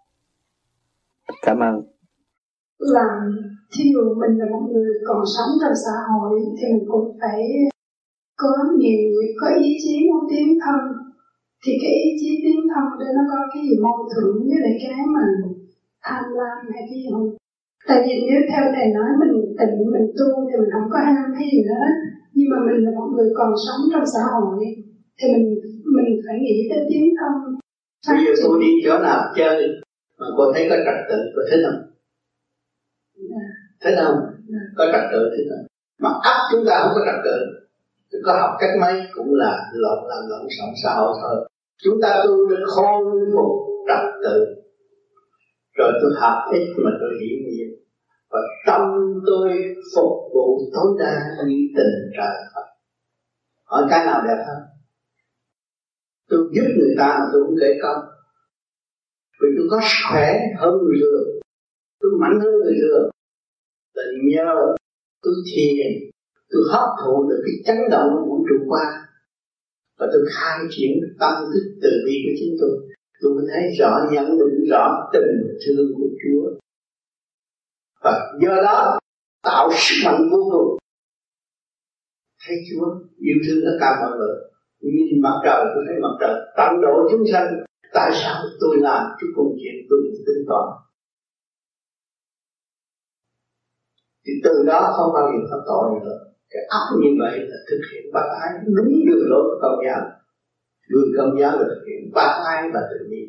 Cảm ơn. Là thí dụ mình là một người còn sống trong xã hội thì mình cũng phải có nhiều có ý chí muốn tiến thân. Thì cái ý chí tiến thân để nó có cái gì mâu thuẫn với lại cái mà tham lam hay cái gì không? Tại vì nếu theo thầy nói mình tịnh, mình tu thì mình không có ham cái gì nữa. Nhưng mà mình là một người còn sống trong xã hội thì mình phải nghĩ tới tiến thân. Bây giờ tôi đi chỗ nào chơi mà cô thấy có trật tự, cô thích không? Thích không? Có trật tự thích không? Mà ấp chúng ta không có trật tự, có học cách mấy cũng là làm lộn xộn xã hội thôi. Chúng ta tu để khôi phục trật tự, rồi tôi học ít mà tôi hiểu nhiều, và tâm tôi phục vụ tối đa như tình trời Phật. Hỏi cái nào đẹp hơn? Tôi giúp người ta mà tôi không kể công, vì tôi có sức khỏe hơn người thường, tôi mạnh hơn người thường, là nhờ tôi thiền, tôi hấp thụ được cái chấn động của vũ trụ qua, và tôi khai triển tâm thức từ bi của chính tôi mới thấy rõ, nhận định rõ tình thương của Chúa, và do đó tạo sức mạnh vô cùng. Thấy Chúa yêu thương tất cả mọi người, nhìn mặt trời tôi thấy mặt trời tận độ chúng sanh. Tại sao tôi làm cái công chuyện tôi tính toán? Thì từ đó không bao giờ có tội nữa. Cái óc như vậy là thực hiện bác ái đúng đường lối của Công giáo. Người Công giáo là thực hiện bác ái và tự nhiên.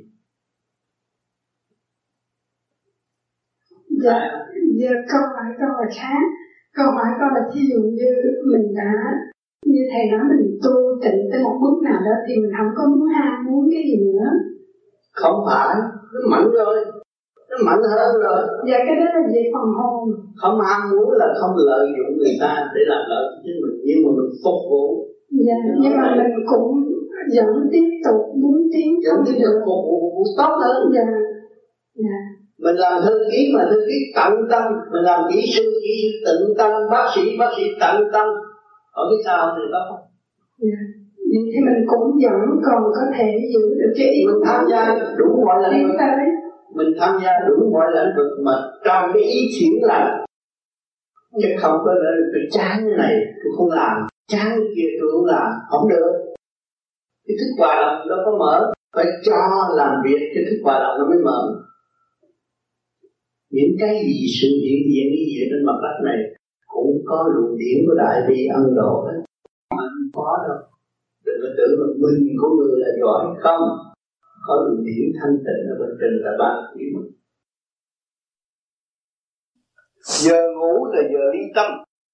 Dạ, câu hỏi con là khác. Câu hỏi con là thí dụ như mình đã, như thầy nói, mình tu tịnh tới một bước nào đó thì mình không có muốn ham muốn cái gì nữa. Không phải, nó mạnh rồi, nó mạnh hơn rồi. Dạ, cái đó là về phần hồn. Không ham muốn là không lợi dụng người ta để làm lợi cho chính mình, nhưng mà mình phục vụ. Dạ, nhưng mà mình cũng vẫn tiếp tục muốn tiến. Vẫn tiếp tục phục vụ tốt hơn. Dạ, dạ. Mình làm thư ký mà thư ký tận tâm, mình làm kỹ sư tận tâm, bác sĩ tận tâm. Ở cái sao thì đó không? Dạ. Thì mình cũng vẫn còn có thể giữ được cái ý. Mình tham gia đủ mọi lĩnh vực. Mình tham gia đủ mọi lĩnh vực mà trong cái ý chuyển lành. Chứ không có là tôi chán cái này tôi không làm, chán cái kia tôi không làm, không được. Cái thức hòa đồng nó có mở, phải cho làm việc cái thức hòa đồng nó mới mở. Những cái gì sự hiện diện như vậy trên mặt đất này cũng có luồng điển của Đại Bi Ân Độ hết, mà không có đâu. Đừng có tưởng là mình của người là giỏi, không. Có luồng điển thanh tịnh ở bên trên là ban chỉ mình. Giờ ngủ là giờ ly tâm,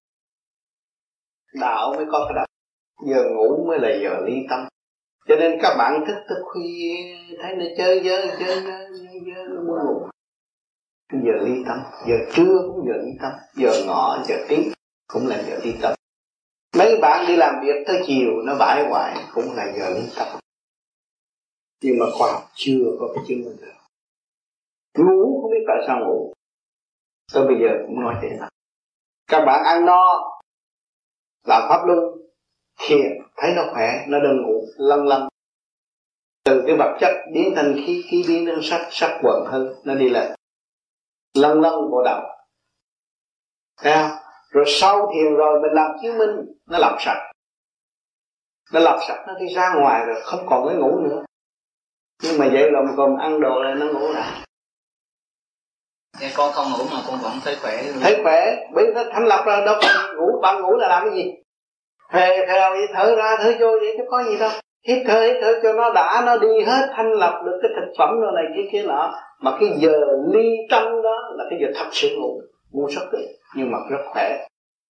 đạo mới có cái đạo. Giờ ngủ mới là giờ ly tâm. Cho nên các bạn thức khuya thấy nó chơi nó muốn ngủ. Giờ ly tâm, giờ trưa cũng giờ ly tâm, giờ ngọ, giờ tí cũng là giờ ly tâm. Mấy bạn đi làm việc tới chiều nó bãi hoài cũng là giờ ly tâm. Nhưng mà khoa học chưa có cái chứng minh được. Ngủ không biết tại sao ngủ. Tôi bây giờ cũng nói thế nào. Các bạn ăn no, làm pháp luân, thiền, thấy nó khỏe, nó đừng ngủ, lăn lăn. Từ cái vật chất biến thành khí biến thành sắc quẩn hơn, nó đi lên. Lăn lăn bộ đầu. Thấy không? Rồi sau thiền rồi mình làm chứng minh, nó lọc sạch. Nó lọc sạch, nó đi ra ngoài rồi, không còn cái ngủ nữa. Nhưng mà vậy là còn ăn đồ là nó ngủ lại. Dạ, con không ngủ mà con vẫn thấy khỏe. Thấy khỏe, bởi nó thanh lọc ra đâu còn ngủ. Bạn ngủ là làm cái gì? Phè vậy, thở ra thở vô vậy chứ có gì đâu. Hít thở cho nó đã, nó đi hết, thanh lọc được cái thực phẩm rồi này kia nọ. Mà cái giờ ly tâm đó là cái giờ thật sự ngủ rất ít, nhưng mà rất khỏe.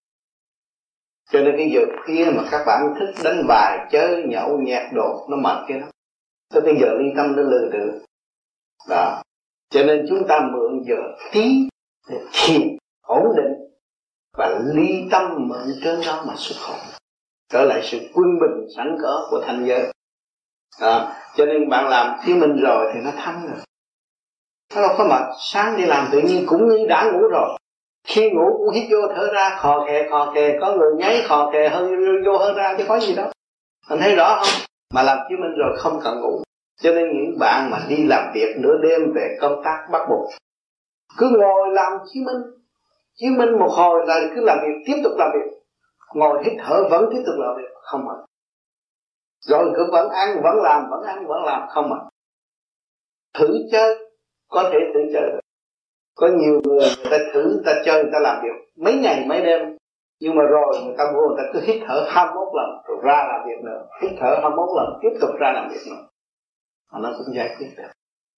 Cho nên cái giờ kia mà các bạn thích đánh bài, chơi, nhậu, nhạc đồ, nó mệt kia lắm. Tới cái giờ ly tâm nó lừa được. Đó. Cho nên chúng ta mượn giờ tí để thiền, ổn định và ly tâm mượn trên đó mà xuất khẩu. Trở lại sự quân bình sẵn có của thanh giới. Đó. Cho nên bạn làm khi mình rồi thì nó thấm rồi. Nó đâu có mệt. Sáng đi làm tự nhiên cũng như đã ngủ rồi. Khi ngủ cũng hít vô thở ra, khò khè, có người nháy khò khè hơn vô hơn ra chứ có gì đâu. Anh thấy rõ không? Mà làm chứng minh rồi không cần ngủ. Cho nên những bạn mà đi làm việc nửa đêm về công tác bắt buộc cứ ngồi làm chứng minh một hồi là cứ làm việc, tiếp tục làm việc. Ngồi hít thở vẫn tiếp tục làm việc, không mệt. Rồi cứ vẫn ăn, vẫn làm, không mệt. Thử chơi, có thể thử chơi được. Có nhiều người ta thử, người ta chơi, người ta làm việc mấy ngày mấy đêm. Nhưng mà rồi người ta vô, người ta cứ hít thở 21 lần rồi ra làm việc nữa. Hít thở 21 lần tiếp tục ra làm việc nữa. Mà nó cũng giải quyết được.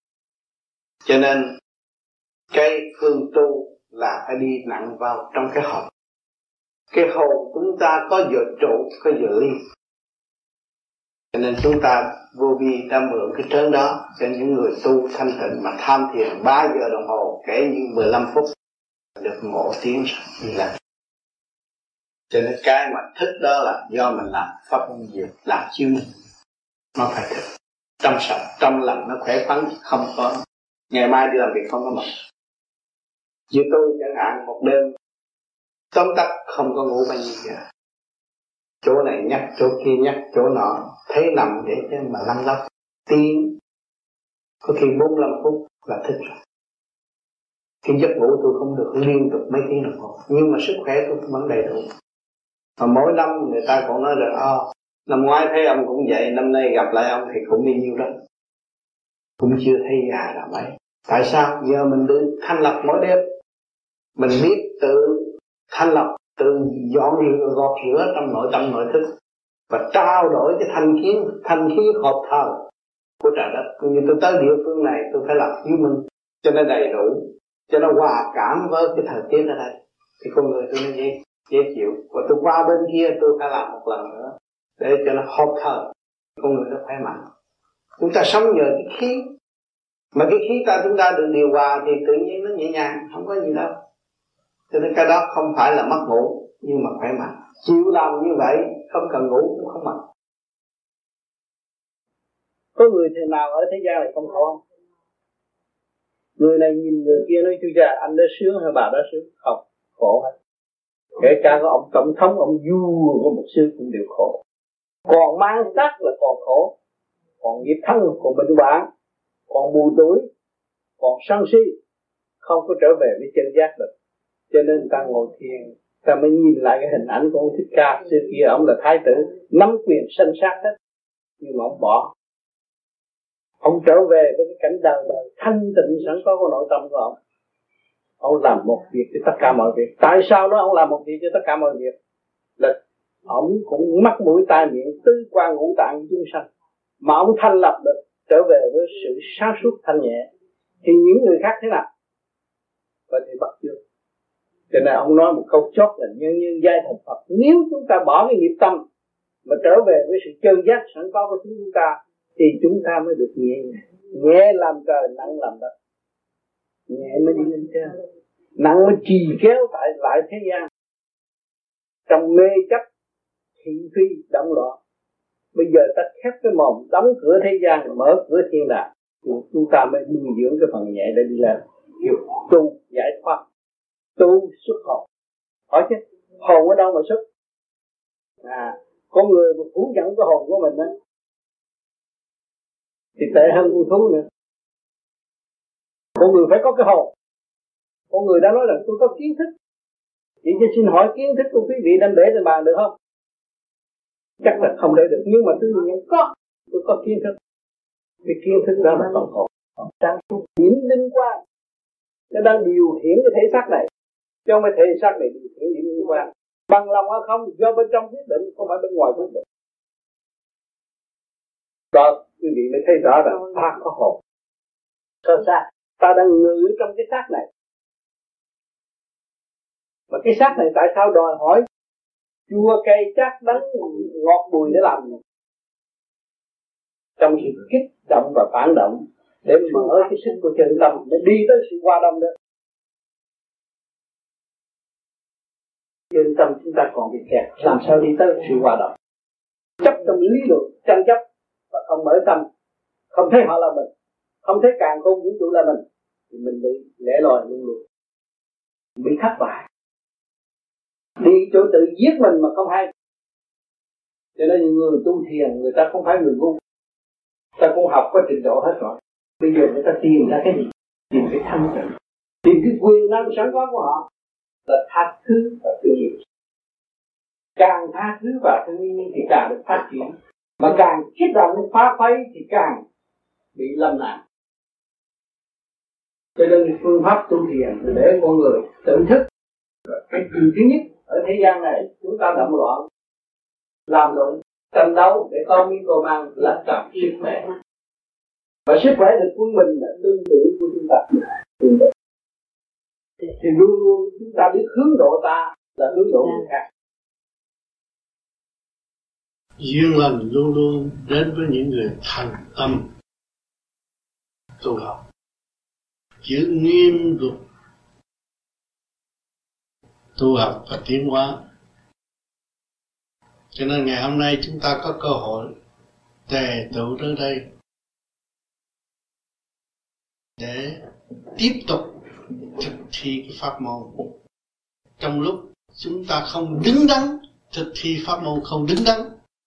Cho nên cái phương tu là phải đi nặng vào trong cái hồn. Cái hồn chúng ta có giờ trụ, có giờ ly. Cho nên chúng ta vô vi đã mượn cái trớn đó cho những người tu thanh tịnh mà tham thiền 3 giờ đồng hồ kể như 15 phút được ngộ tiếng đi làm. Cho nên cái mà thích đó là do mình làm pháp môn nhiều, làm chiêu minh. Nó phải thích. Trong sạch, trong lành, nó khỏe khoắn, không có. Ngày mai đi làm việc không có mệt. Như tôi chẳng hạn một đêm tóm tắt không có ngủ bao nhiêu giờ. Chỗ này nhắc, chỗ kia nhắc, chỗ nọ. Thấy nằm để cho mà lăn lóc. Tiếng. Có khi 45 phút là thích rồi. Cái giấc ngủ tôi không được liên tục mấy tiếng đồng hồ. Nhưng mà sức khỏe tôi vẫn đầy đủ. Mà mỗi năm người ta còn nói rằng năm ngoái thấy ông cũng vậy, năm nay gặp lại ông thì cũng bao nhiêu đó. Cũng chưa thấy già là mấy. Tại sao? Giờ mình tự thanh lọc mỗi đêm. Mình biết tự thanh lọc, tự dọn gọt rửa trong nội tâm nội thức và trao đổi cái thanh khí hợp thời của trời đất. Cũng như tôi tới địa phương này tôi phải làm chứng minh cho nó đầy đủ, cho nó hòa cảm với cái thời tiết ở đây thì con người tôi nó dễ chịu. Và tôi qua bên kia tôi phải làm một lần nữa để cho nó hợp thời, con người nó khỏe mạnh. Chúng ta sống nhờ cái khí, mà cái khí chúng ta được điều hòa thì tự nhiên nó nhẹ nhàng, không có gì đâu. Cho nên cái đó không phải là mất ngủ, nhưng mà khỏe mạnh. Chịu làm như vậy, không cần ngủ cũng không mệt. Có người thế nào ở thế gian này không khổ? Người này nhìn người kia nói chú cha anh đó sướng hay bà đó sướng? Không, khổ hết. Kể cả có ông tổng thống, ông vua của một xứ cũng đều khổ. Còn mang xác là còn khổ. Còn nghiệp thân, còn bệnh hoạn, còn mù tối, còn sân si, không có trở về với chân giác được. Cho nên ta ngồi thiền, ta mới nhìn lại cái hình ảnh của ông Thích Ca. Xưa kia ông là thái tử, nắm quyền sanh sát hết, nhưng mà ông bỏ. Ông trở về với cái cảnh đời thanh tịnh sẵn có của nội tâm của ông. Ông làm một việc cho tất cả mọi việc. Tại sao đó ông làm một việc cho tất cả mọi việc? Là ông cũng mắt mũi tai miệng tứ quan ngũ tạng chúng sanh, mà ông thanh lập được, trở về với sự sáng suốt thanh nhẹ. Thì những người khác thế nào? Có thể bắt chước. Cho nên ông nói một câu chót là nhân giai thành Phật. Nếu chúng ta bỏ cái nghiệp tâm mà trở về với sự chân giác sẵn có của chúng ta thì chúng ta mới được nhẹ. Nhẹ làm trời, nặng làm đất. Nhẹ mới đi lên trên, nặng mới trì kéo tại lại thế gian. Trong mê chấp thị phi động loạn. Bây giờ ta khép cái mồm, đóng cửa thế gian, mở cửa thiên đàng. Chúng ta mới nuôi dưỡng cái phần nhẹ để đi lên. Kiểu tu giải thoát, tu xuất hồn. Hỏi chứ hồn ở đâu mà xuất? Con người mà phủ nhận cái hồn của mình á thì tệ hơn con thú nữa. Con người phải có cái hồn. Con người đã nói là tôi có kiến thức. Vậy cho xin hỏi kiến thức của quý vị đang để trên bàn được không? Chắc là không để được. Nhưng mà tôi nhìn nhận tôi có kiến thức. Cái kiến thức đó là phần hồn. Đang điểm linh quan. Nó đang điều khiển cái thể xác này. Chứ không phải thể xác này điều khiển điểm linh quan. Bằng lòng hay không do bên trong quyết định, không phải bên ngoài quyết định. Đó quý vị mới thấy rõ rằng ta có hồn. Sơ xác, ta đang ngự trong cái xác này. Mà cái xác này tại sao đòi hỏi chua cay chát đắng ngọt bùi để làm này? Trong sự kích động và phản động để mở cái sức của chân tâm để đi tới sự hòa đồng đó. Chân tâm chúng ta còn bị kẹt, làm sao đi tới sự hòa đồng? Chấp trong lý luận tranh chấp và không mở tâm, không thấy họ là mình, không thấy càng không vũ trụ là mình, thì mình bị lẻ loi luôn luôn, bị thất bại, đi chỗ tự giết mình mà không hay. Cho nên người tu thiền người ta không phải người ngu, ta cũng học có trình độ hết rồi. Bây giờ người ta tìm ra cái gì? Tìm cái thanh tịnh, tìm cái quyền năng sẵn có của họ là tha thứ và thương yêu. Càng tha thứ và thương yêu thì càng được phát triển, mà càng kích động phá phái thì càng bị lâm nạn. Cho nên phương pháp tu thiền để con người tự thức. Cái thứ nhất ở thế gian này chúng ta động loạn, làm loạn, tranh đấu để có miếng cơm ăn là tập sức khỏe. Và sức khỏe được quân bình là tương tự của chúng ta. Thì luôn luôn chúng ta biết hướng độ ta là hướng độ người khác. Duyên lành luôn luôn đến với những người thành tâm tu học, giữ nghiêm luật tu học và tiến hóa. Cho nên ngày hôm nay chúng ta có cơ hội tề tụ tới đây để tiếp tục thực thi cái pháp môn. Trong lúc chúng ta không đứng đắn thực thi pháp môn, không đứng đắn,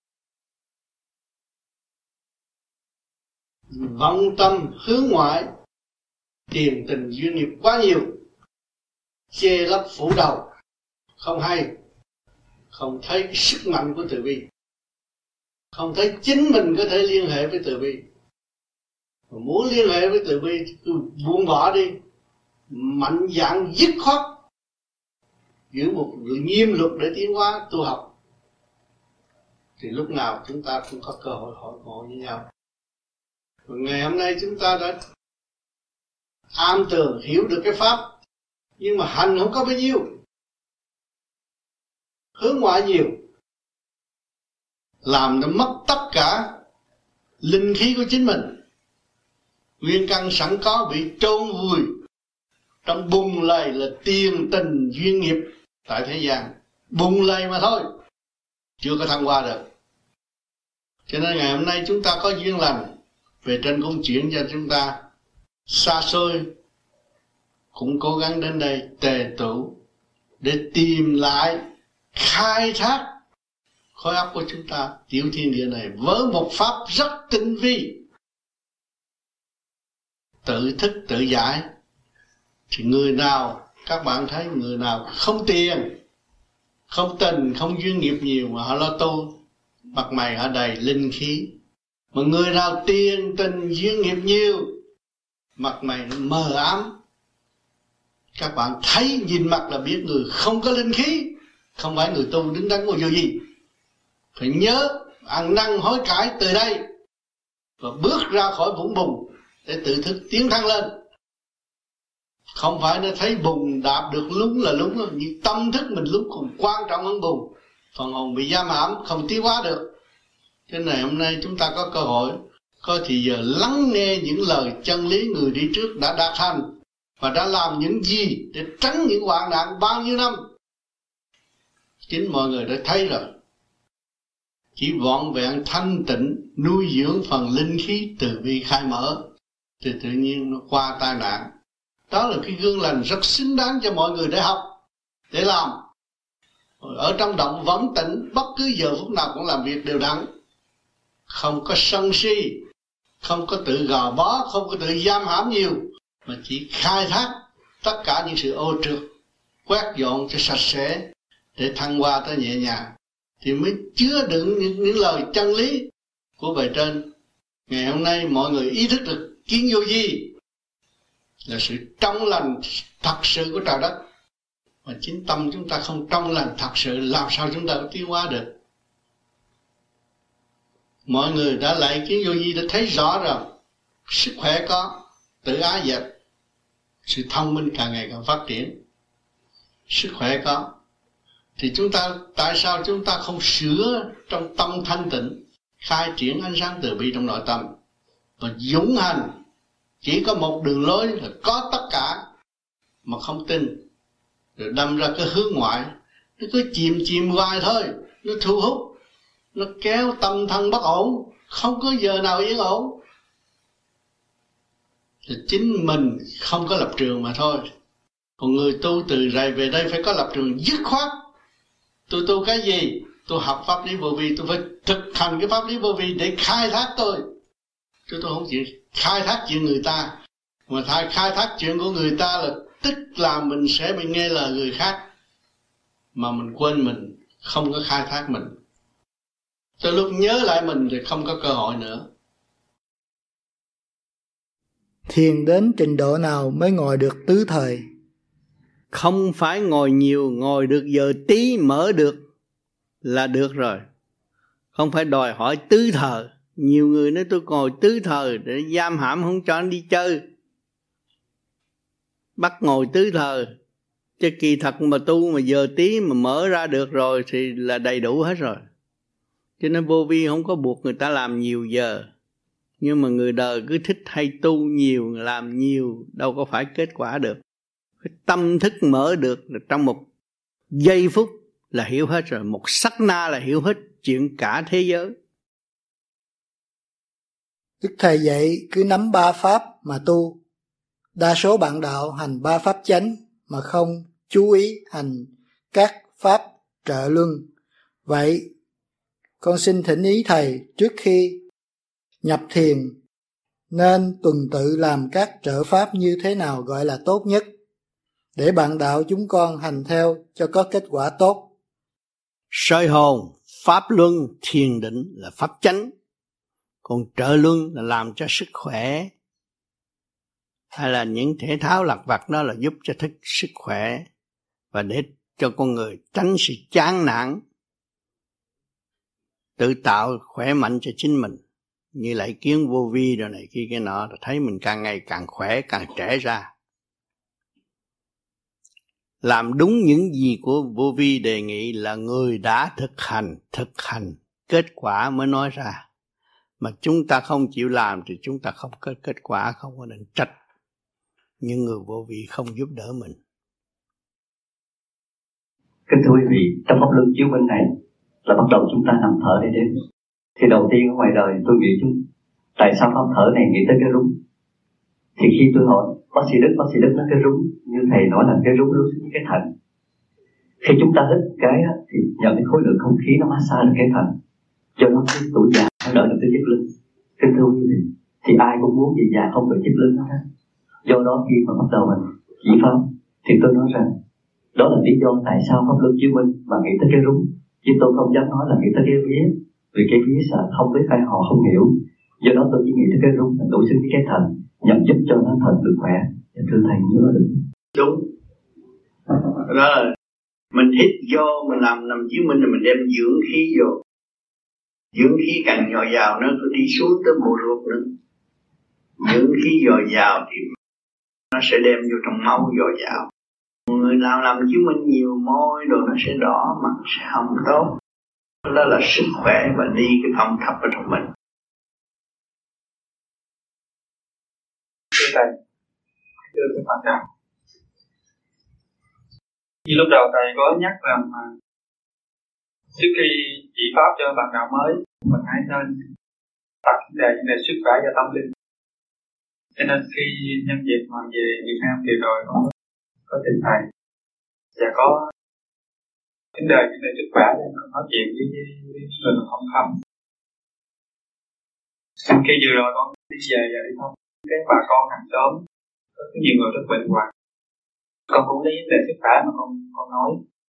vọng tâm hướng ngoại, tiền tình duyên nghiệp quá nhiều, che lấp phủ đầu, không hay, không thấy cái sức mạnh của từ bi, không thấy chính mình có thể liên hệ với từ bi. Mà muốn liên hệ với từ bi thì cứ buông bỏ đi, mạnh dạn dứt khoát, giữ một nghiêm luật để tiến hóa tu học, thì lúc nào chúng ta cũng có cơ hội hội ngộ với nhau. Và ngày hôm nay chúng ta đã am tường hiểu được cái pháp, nhưng mà hành không có bao nhiêu, hướng ngoại nhiều, làm nó mất tất cả linh khí của chính mình. Nguyên căn sẵn có bị trôn vùi trong bùn lầy là tiền tình duyên nghiệp tại thế gian, bùn lầy mà thôi, chưa có thăng hoa được. Cho nên ngày hôm nay chúng ta có duyên lành, về trên cũng chuyển cho chúng ta xa xôi, cũng cố gắng đến đây tề tụ để tìm lại, khai thác khối óc của chúng ta, tiểu thiên địa này với một pháp rất tinh vi. Tự thức tự giải. Thì người nào, các bạn thấy người nào không tiền, không tình, không duyên nghiệp nhiều mà họ lo tu, mặt mày họ đầy linh khí. Mà người nào tiền tình duyên nghiệp nhiều, mặt mày nó mờ ám. Các bạn thấy nhìn mặt là biết người không có linh khí, không phải người tu đứng đắn ngồi vô gì. Phải nhớ ăn năn hối cải từ đây và bước ra khỏi vũng bùn để tự thức tiến thăng lên. Không phải nó thấy bùn đạp được lún là lún, nhưng tâm thức mình lún còn quan trọng hơn bùn. Phần hồn bị giam hãm không tiến hóa được. Thế này hôm nay chúng ta có cơ hội, có thì giờ lắng nghe những lời chân lý người đi trước đã đạt thành và đã làm những gì để tránh những hoạn nạn bao nhiêu năm. Chính mọi người đã thấy rồi. Chỉ vọn vẹn thanh tịnh nuôi dưỡng phần linh khí từ bi khai mở thì tự nhiên nó qua tai nạn. Đó là cái gương lành rất xứng đáng cho mọi người để học, để làm. Ở trong động võng tĩnh, bất cứ giờ phút nào cũng làm việc đều đặn, không có sân si, không có tự gò bó, không có tự giam hãm nhiều, mà chỉ khai thác tất cả những sự ô trượt, quét dọn cho sạch sẽ để thăng hoa tới nhẹ nhàng, thì mới chứa đựng những lời chân lý của bề trên. Ngày hôm nay mọi người ý thức được kiến vô vi là sự trong lành thật sự của trời đất, mà chính tâm chúng ta không trong lành thật sự, làm sao chúng ta có tiến hóa được? Mọi người đã lại kiến vô vi đã thấy rõ rồi, sức khỏe có, tự ái dẹp, sự thông minh càng ngày càng phát triển. Sức khỏe có thì chúng ta, tại sao chúng ta không sửa trong tâm thanh tịnh, khai triển ánh sáng từ bi trong nội tâm và dũng hành? Chỉ có một đường lối là có tất cả mà không tin, rồi đâm ra cái hướng ngoại, nó cứ chìm hoài thôi, nó thu hút, nó kéo tâm thân bất ổn, không có giờ nào yên ổn. Thì chính mình không có lập trường mà thôi. Còn người tu từ rày về đây phải có lập trường dứt khoát. Tôi tu cái gì? Tôi học pháp lý vô vi, tôi phải thực hành cái pháp lý vô vi để khai thác tôi. Chứ tôi không chịu khai thác chuyện người ta. Mà khai thác chuyện của người ta là tức là mình sẽ bị nghe lời người khác, mà mình quên mình, không có khai thác mình. Tới lúc nhớ lại mình thì không có cơ hội nữa. Thiền đến trình độ nào mới ngồi được tứ thời? Không phải ngồi nhiều, ngồi được giờ tí mở được là được rồi. Không phải đòi hỏi tứ thời. Nhiều người nói tôi ngồi tứ thời để giam hãm không cho anh đi chơi, bắt ngồi tứ thời. Chứ kỳ thật mà tu mà giờ tí mà mở ra được rồi thì là đầy đủ hết rồi. Cho nên vô vi không có buộc người ta làm nhiều giờ. Nhưng mà người đời cứ thích hay tu nhiều, làm nhiều, đâu có phải kết quả được. Cái tâm thức mở được là trong một giây phút là hiểu hết rồi. Một sát na là hiểu hết chuyện cả thế giới. Đức Thầy dạy cứ nắm 3 pháp mà tu. Đa số bạn đạo hành 3 pháp chánh mà không chú ý hành các pháp trợ luân. Vậy con xin thỉnh ý Thầy trước khi nhập thiền nên tuần tự làm các trợ pháp như thế nào gọi là tốt nhất, để bạn đạo chúng con hành theo cho có kết quả tốt. Soi hồn, pháp luân, thiền định là pháp chánh. Còn trợ luân là làm cho sức khỏe, hay là những thể thao lặt vặt, đó là giúp cho sức khỏe và để cho con người tránh sự chán nản, tự tạo khỏe mạnh cho chính mình. Như lại kiến vô vi rồi này kia cái nọ, thấy mình càng ngày càng khỏe, càng trẻ ra. Làm đúng những gì của vô vi đề nghị là người đã thực hành, kết quả mới nói ra. Mà chúng ta không chịu làm thì chúng ta không có kết quả, không có định trách những người vô vi không giúp đỡ mình. Kính thưa quý vị, trong pháp luân chiếu minh này là bắt đầu chúng ta nằm thở để đếm. Thì đầu tiên ở ngoài đời tôi nghĩ tại sao pháp thở này nghĩ tới cái rúng. Thì khi tôi hỏi bác sĩ Đức nói cái rúng, như thầy nói là cái rúng lúc cái thận. Khi chúng ta hít cái thì nhận cái khối lượng không khí nó massage được cái thận, cho nó cái tuổi già nó đỡ được cái chiếc lưng. Kính thưa quý vị, thì ai cũng muốn gì già không bị chiếc lưng hết. Do đó khi mà bắt đầu mình chỉ pháp thì tôi nói rằng đó là lý do tại sao pháp luân chiếu minh mà nghĩ tới cái rúng. Chứ tôi không dám nói là nghĩ tới cái vía, vì cái vía sợ không biết ai họ không hiểu. Do đó tôi chỉ nghĩ tới cái rúng là đủ xứng với cái thận, nhằm giúp cho nó thận được khỏe. Thưa thầy nhớ được. Đúng. Đó là mình hít vô, mình làm chiếu minh rồi mình đem dưỡng khí vô. Dưỡng khí càng dồi dào nó cứ đi xuống tới bộ ruột nữa. Dưỡng khí dồi dào thì nó sẽ đem vô trong máu dồi dào. Người nào làm chiếu minh nhiều môi đồ nó sẽ đỏ, mặt sẽ không tốt. Đó là sức khỏe và đi cái phong thấp ở trong mình. Thưa thầy, thưa các bạn đạo, như lúc đầu thầy có nhắc rằng trước khi chỉ pháp cho bạn đạo mới, mình hãy nên đặt vấn đề sức khỏe và tâm linh. Cho nên khi nhân dịp mà về Việt Nam thì rồi có tình thầy và có vấn đề sức khỏe để nói chuyện với người không không. Khi vừa rồi con đi về và đi thăm cái bà con hàng xóm, có nhiều người rất bệnh hoạn. Con cũng lấy vấn đề sức khỏe mà con nói.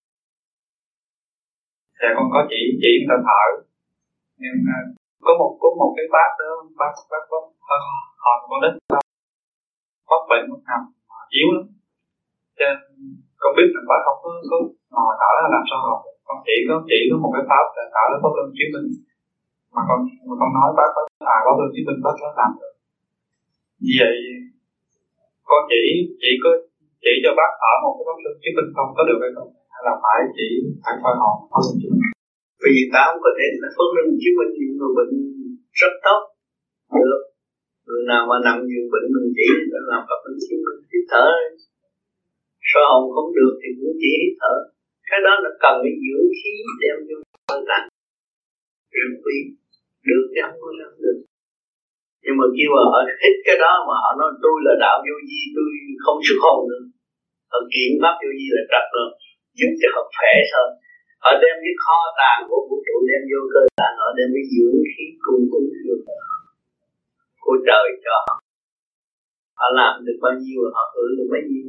Và con có chỉ người ta thở. Nhưng có một cái bác đó, bác hồi con đến bác bệnh một nằm yếu lắm. Cho nên con biết rằng bác không có ngồi thở là làm sao học. Con chỉ có một cái pháp là thở pháp luân chiếu minh. Mà con nói bác pháp luân chiếu minh bác có làm được. Vì vậy con chỉ cho bác thở một cái pháp luân chiếu minh không có được hay không? Hay là phải coi họ pháp luân chiếu minh? Vì ta không có thể là pháp luân chiếu minh những người bệnh rất tốt được. Người nào mà nằm giường bệnh mình chỉ để làm pháp luân chiếu minh hít thở. Soi hồn không được thì cũng chỉ hít thở. Cái đó là cần cái dưỡng khí đem vô cơ tạng. Rồi quy được chứ không có làm được. Nhưng mà kêu họ hít cái đó mà họ nói tôi là đạo vô vi, tôi không xuất hồn nữa. Họ kiện pháp vô vi là trật rồi, giúp cho họ khỏe thôi. Họ đem cái kho tàng của vũ trụ đem vô cơ tạng, họ đem cái dưỡng khí cung ứng vô của trời cho họ. Họ làm được bao nhiêu họ hưởng được bấy nhiêu.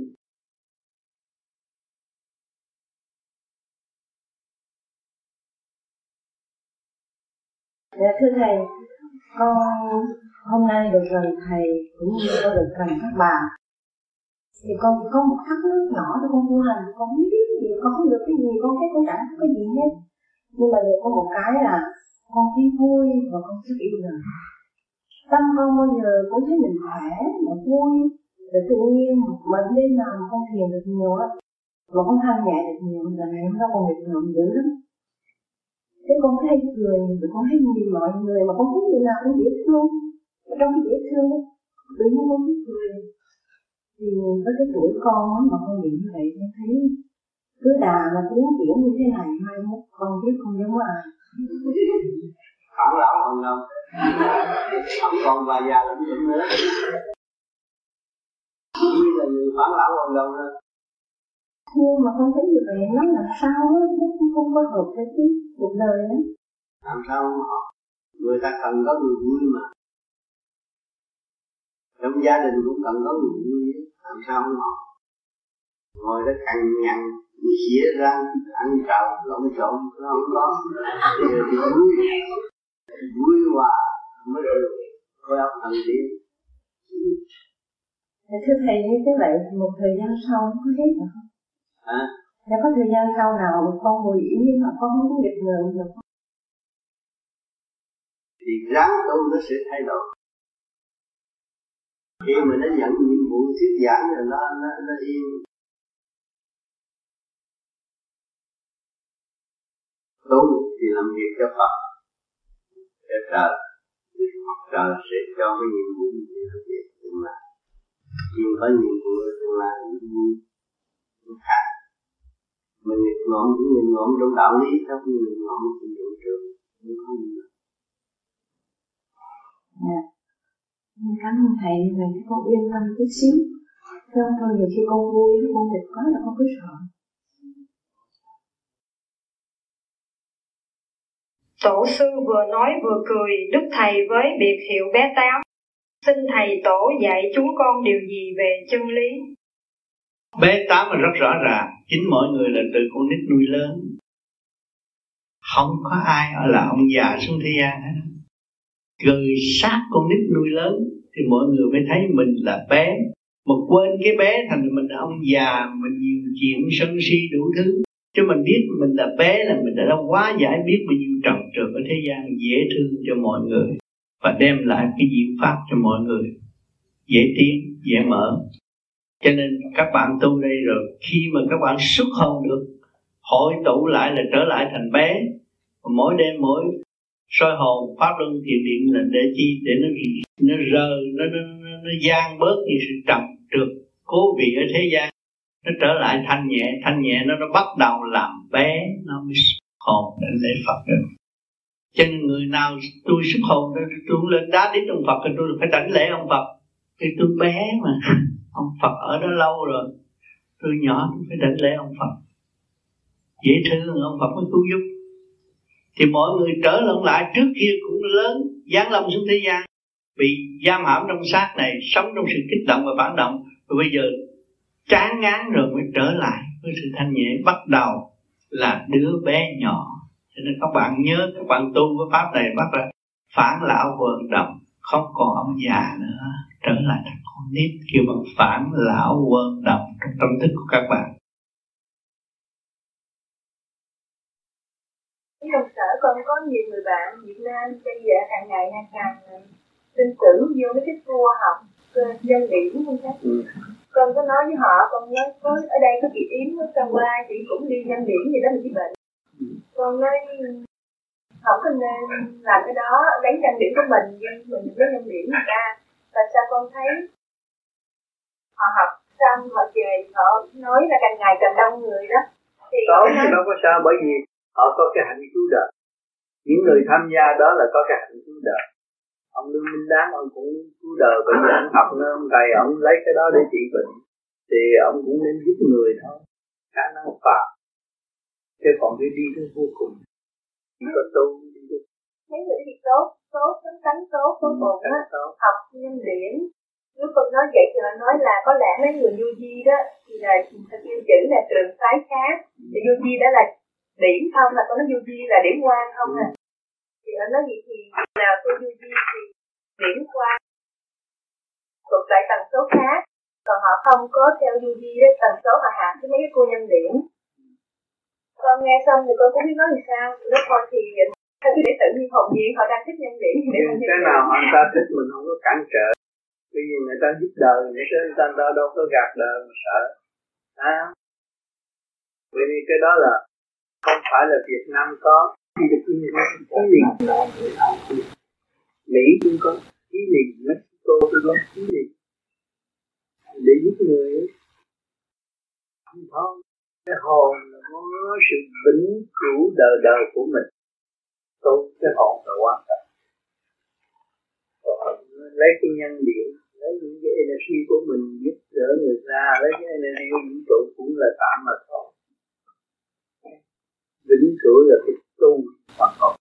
Dạ thưa thầy, con hôm nay được gần thầy cũng như tôi được gần các bà. Thì con chỉ có một thắc mắc nhỏ thôi, con tu hành, con không biết cái gì, con không được cái gì, con thấy con chẳng có cái gì hết. Nhưng mà được có một cái là con thấy vui và con rất yêu đời. Tâm con bao giờ cũng thấy mình khỏe, mà vui, rồi tự nhiên mình đêm nào mà con thiền được nhiều á, mà con thanh nhẹ được nhiều, là ngày hôm đó con được ngậm dữ lắm. Thế con thấy cười, rồi con thấy nhìn mọi người mà con thấy người nào cũng dễ thương. Ở trong cái dễ thương đó, tự nhiên con thấy cười. Thì với cái tuổi con mà con nghĩ như vậy, con thấy cứ đà mà tiến triển như thế này, mai mốt con biết con giống ai. Không lão không đâu. Không còn vài già lắm nữa. Như là người phản lão còn đâu nữa. Nhưng mà con thấy như vậy nó làm sao á, nó cũng không có hợp với cái cuộc đời đó. Làm sao họ? Người ta cần có người vui mà. Trong gia đình cũng cần có người vui, làm sao không họ? Ngồi đó cằn nhằn, xỉa răng, ăn trầu, lộn xộn, nó không có. Thì vui hòa mới được. Khối óc thần tiên. Thưa thầy, như thế vậy một thời gian sau nó có hết rồi không? Đã có thời gian sau nào mà con ngồi ý nhưng mà con không có nghịch ngợm được không? Thì ráng tu nó sẽ thay đổi. Khi mà nó nhận nhiệm vụ thuyết giảng rồi nó yên. Tu thì làm việc cho Phật, cho trời. Phật trời sẽ cho cái nhiệm vụ để làm việc tương lai. Nhưng có nhiệm vụ tương lai cũng vui, cũng khác. Mình nghịch ngợm cũng nghịch ngợm trong đạo lý, không nghịch ngợm trong vũ trụ, không có gì nữa. Dạ. Cảm ơn thầy, mình con yên tâm chút xíu. Chứ không thôi nhiều khi con vui, con nghịch quá là con cứ sợ. Tổ sư vừa nói vừa cười, Đức Thầy với biệt hiệu bé Tám. Xin Thầy Tổ dạy chúng con điều gì về chân lý? Bé Tám là rất rõ ràng, chính mọi người là từ con nít nuôi lớn. Không có ai ở là ông già xuống thế gian hết. Gửi sát con nít nuôi lớn thì mọi người mới thấy mình là bé. Mà quên cái bé thành mình là ông già, mình nhiều chuyện sân si đủ thứ. Chứ mình biết mình là bé là mình đã quá giải biết bao nhiêu trần trượt ở thế gian, dễ thương cho mọi người và đem lại cái diệu pháp cho mọi người, dễ tiến, dễ mở. Cho nên các bạn tu đây rồi, khi mà các bạn xuất hồn được, hội tụ lại là trở lại thành bé. Mỗi đêm mỗi soi hồn pháp luân thiền điện là để chi? Để nó rời, nó gian bớt những sự trầm trượt cố vị ở thế gian. Nó trở lại thanh nhẹ nó bắt đầu làm bé, nó mới xuất hồn để lễ Phật được. Cho nên người nào tôi xuất hồn, tôi lên đá đến ông Phật thì tôi phải đảnh lễ ông Phật. Thì tôi bé mà ông Phật ở đó lâu rồi, tôi nhỏ tôi phải đảnh lễ ông Phật, dễ thương ông Phật mới cứu giúp. Thì mọi người trở lại trước kia cũng lớn, giáng lâm xuống thế gian, bị giam hãm trong xác này, sống trong sự kích động và phản động, rồi bây giờ chán ngán rồi mới trở lại với sự thanh nhẹ, bắt đầu là đứa bé nhỏ. Cho nên các bạn nhớ, các bạn tu cái pháp này bắt là phản lão vận động, không còn ông già nữa, trở lại thành con nít, kêu bằng phản lão vận động trong tâm thức của các bạn. Trong sở con có nhiều người bạn Việt Nam bây giờ càng ngày càng tin tưởng vô mấy cái tour học dân điển không thế. Con có nói với họ, con nói có ở đây có chị Yến ở trong qua chị cũng đi dân điển gì đó mà chị bệnh. Con nói không có nên làm cái đó, lấy dân điển của mình nhưng mình lấy dân điển người ta. Và sao con thấy họ học xong họ về họ nói là càng ngày càng đông người đó. Thì tốt chứ đâu có sao, bởi vì họ có cái hạnh cứu đời. Những người tham gia đó là có cái hạnh cứu đời. Ông Lương Minh Đáng ông cũng cứu đời, bởi vì ông học nó ông thầy ông lấy cái đó để trị bệnh, thì ông cũng nên giúp người thôi, khả năng phạm. Chứ còn cái đi tới vô cùng, chỉ có tu đi được. Mấy người thì tốt, tánh tốt bụng á, học nhân điển. Lúc con nói vậy thì họ nói là có lẽ mấy người vô vi đó thì là thật yêu chữ là trường phái khác, thì vô vi đó là điển không, là con nói vô vi là điển quang không à. Thì họ nói gì thì nào tôi vô vi thì điển quang thuộc tại tần số khác, còn họ không có theo vô vi đó tần số họ hạ với mấy cái cô nhân điển. Con nghe xong thì con cũng biết nói gì sao, lúc thôi thì theo cái để tự nhiên hồn nhiên họ đang thích nhân điển để nhưng cái nào người ta thích mình không có cản trở, vì người ta giúp đời, người ta đâu có gạt đời mà sợ. Bởi vì cái đó là không phải là Việt Nam có, chỉ được Ý liền, Mỹ cũng có Ý liền, Mexico cũng có Ý liền, để giúp người. Không thôi, cái hồn là có sự vĩnh cửu đời đời của mình, tôi cái hồn là quan trọng. Còn lấy cái nhân điện, lấy những cái energy của mình giúp đỡ người ta, lấy cái energy của vũ trụ cũng là tạm mà thôi. Vĩnh cửu là cái tu hoàn toàn.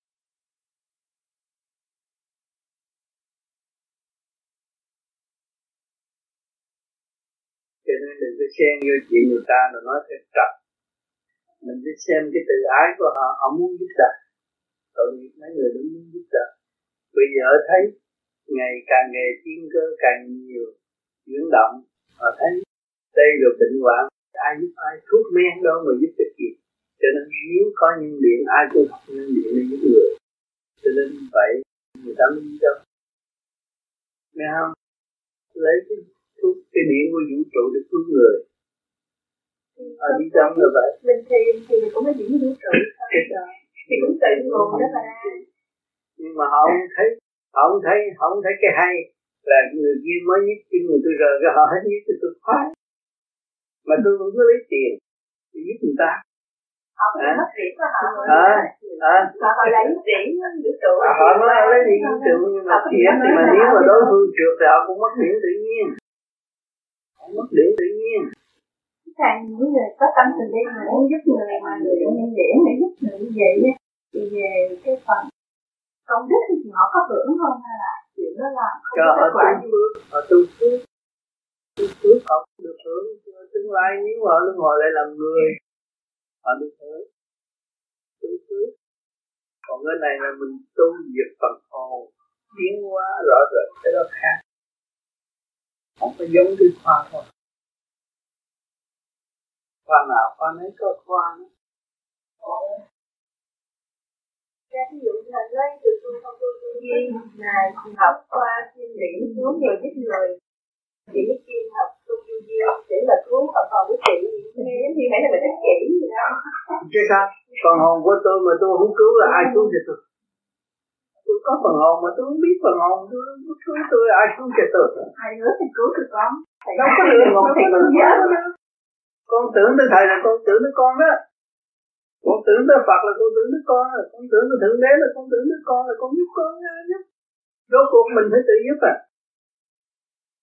Cho nên đừng có xen vô chuyện người ta rồi nói theo trật. Mình phải xem cái tự ái của họ, họ muốn giúp đỡ. Tội nghiệp mấy người đúng muốn giúp đỡ. Bây giờ thấy ngày càng ngày tiên cơ càng nhiều chuyển động, họ thấy đây rồi bệnh hoạn, ai giúp ai, thuốc men đâu mà giúp được gì. Cho nên nếu có nhân điện, ai cũng học nhân điện để giúp người. Cho nên vậy người ta mới đi đâu. Nghe không? Lấy cái thuốc, cái điện của vũ trụ để cứu người. Đi trong là vậy. Mình thì cũng có điện vũ trụ thì cũng tự nguồn đó mà ra. Nhưng mà họ không thấy cái hay là người kia mới nhất cái người tôi rời cái họ hết nhất thì tôi khoái. Mà tôi vẫn cứ lấy tiền để giúp người ta. Họ có mất điểm của họ. Họ lấy điểm vũ trụ. Họ nói lấy điểm vũ trụ nhưng mà thiệt thì mà nếu mà đối phương trượt thì họ cũng mất điểm tự nhiên. Họ mất điểm tự nhiên. Càng những người có tâm từ đây mà muốn giúp người mà người nhân điển để giúp người như vậy thì về cái phần công đức thì họ có hưởng không hay là chuyện đó là không có kết quả gì? Họ tu phước họ được hưởng tương lai nếu họ luân hồi lại làm người họ được hưởng tu phước. Còn cái này là mình tu diệt phần hồn tiến hóa rõ rệt, cái đó khác, không có giống cái khoa thôi. Khoa nào khoa nấy có khoa nữa. Ví dụ như là lấy từ tôi không tu duy mà học qua chuyên điển xuống rồi giúp người chỉ biết chuyên học tu duy để là cứu họ còn cái chị nghe giống như phải là mình ích kỷ gì đó. Chứ sao? Phần hồn của tôi mà tôi không cứu là ai cứu cho tôi? Tôi có phần hồn mà tôi không biết phần hồn tôi cứu tôi ai cứu cho tôi? Thầy nữa thì cứu được con. Đâu có được một thầy con nhớ đâu. Con tưởng tới thầy là con tưởng tới con đó. Con tưởng tới Phật là con tưởng tới con, con tưởng tới Thượng Đế là con tưởng tới con, là con giúp con giúp. Rốt cuộc mình phải tự giúp à.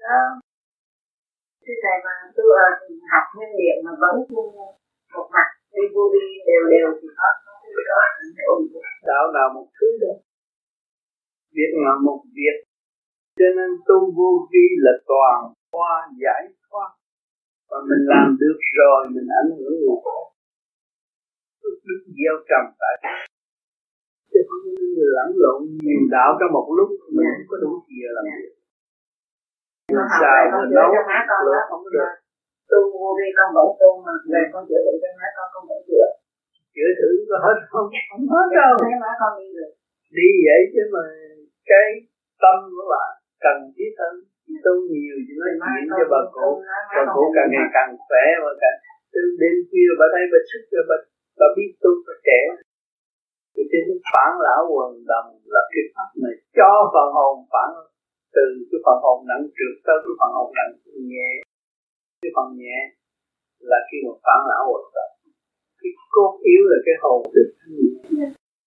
Thưa thầy, mà tôi học nguyên điện mà vẫn một mặt đi vô vi đều thì có ổn. Đạo nào một thứ đâu, việc là một việc, cho nên tu vô vi là toàn khoa giải thoát, và mình làm được rồi mình ảnh hưởng người khác, đức gieo trầm tại, chứ không có lẫn lộn nhiều đạo trong một lúc mình không có đủ gì làm việc. Xài mà nấu lửa không có được. Tu vô vi con vẫn tu mà về con chữa bệnh cho má con vẫn chữa. Chữa thử có hết không? Không hết đâu. Mấy má con đi được. Đi vậy chứ mà cái tâm của bạn cần thiết hơn. Tu nhiều thì nói chuyện cho bà cụ càng ngày càng khỏe và càng từ đêm khuya bà thấy bà sức rồi bà biết tu bà trẻ. Thì trên phản lão quần đồng là cái pháp này cho phần hồn phản từ cái phần hồn nặng trượt tới cái phần hồn nặng nhẹ. Cái phần nhẹ là khi mà phản lão quần đồng. Cái cốt yếu là cái hồn được thanh nhẹ.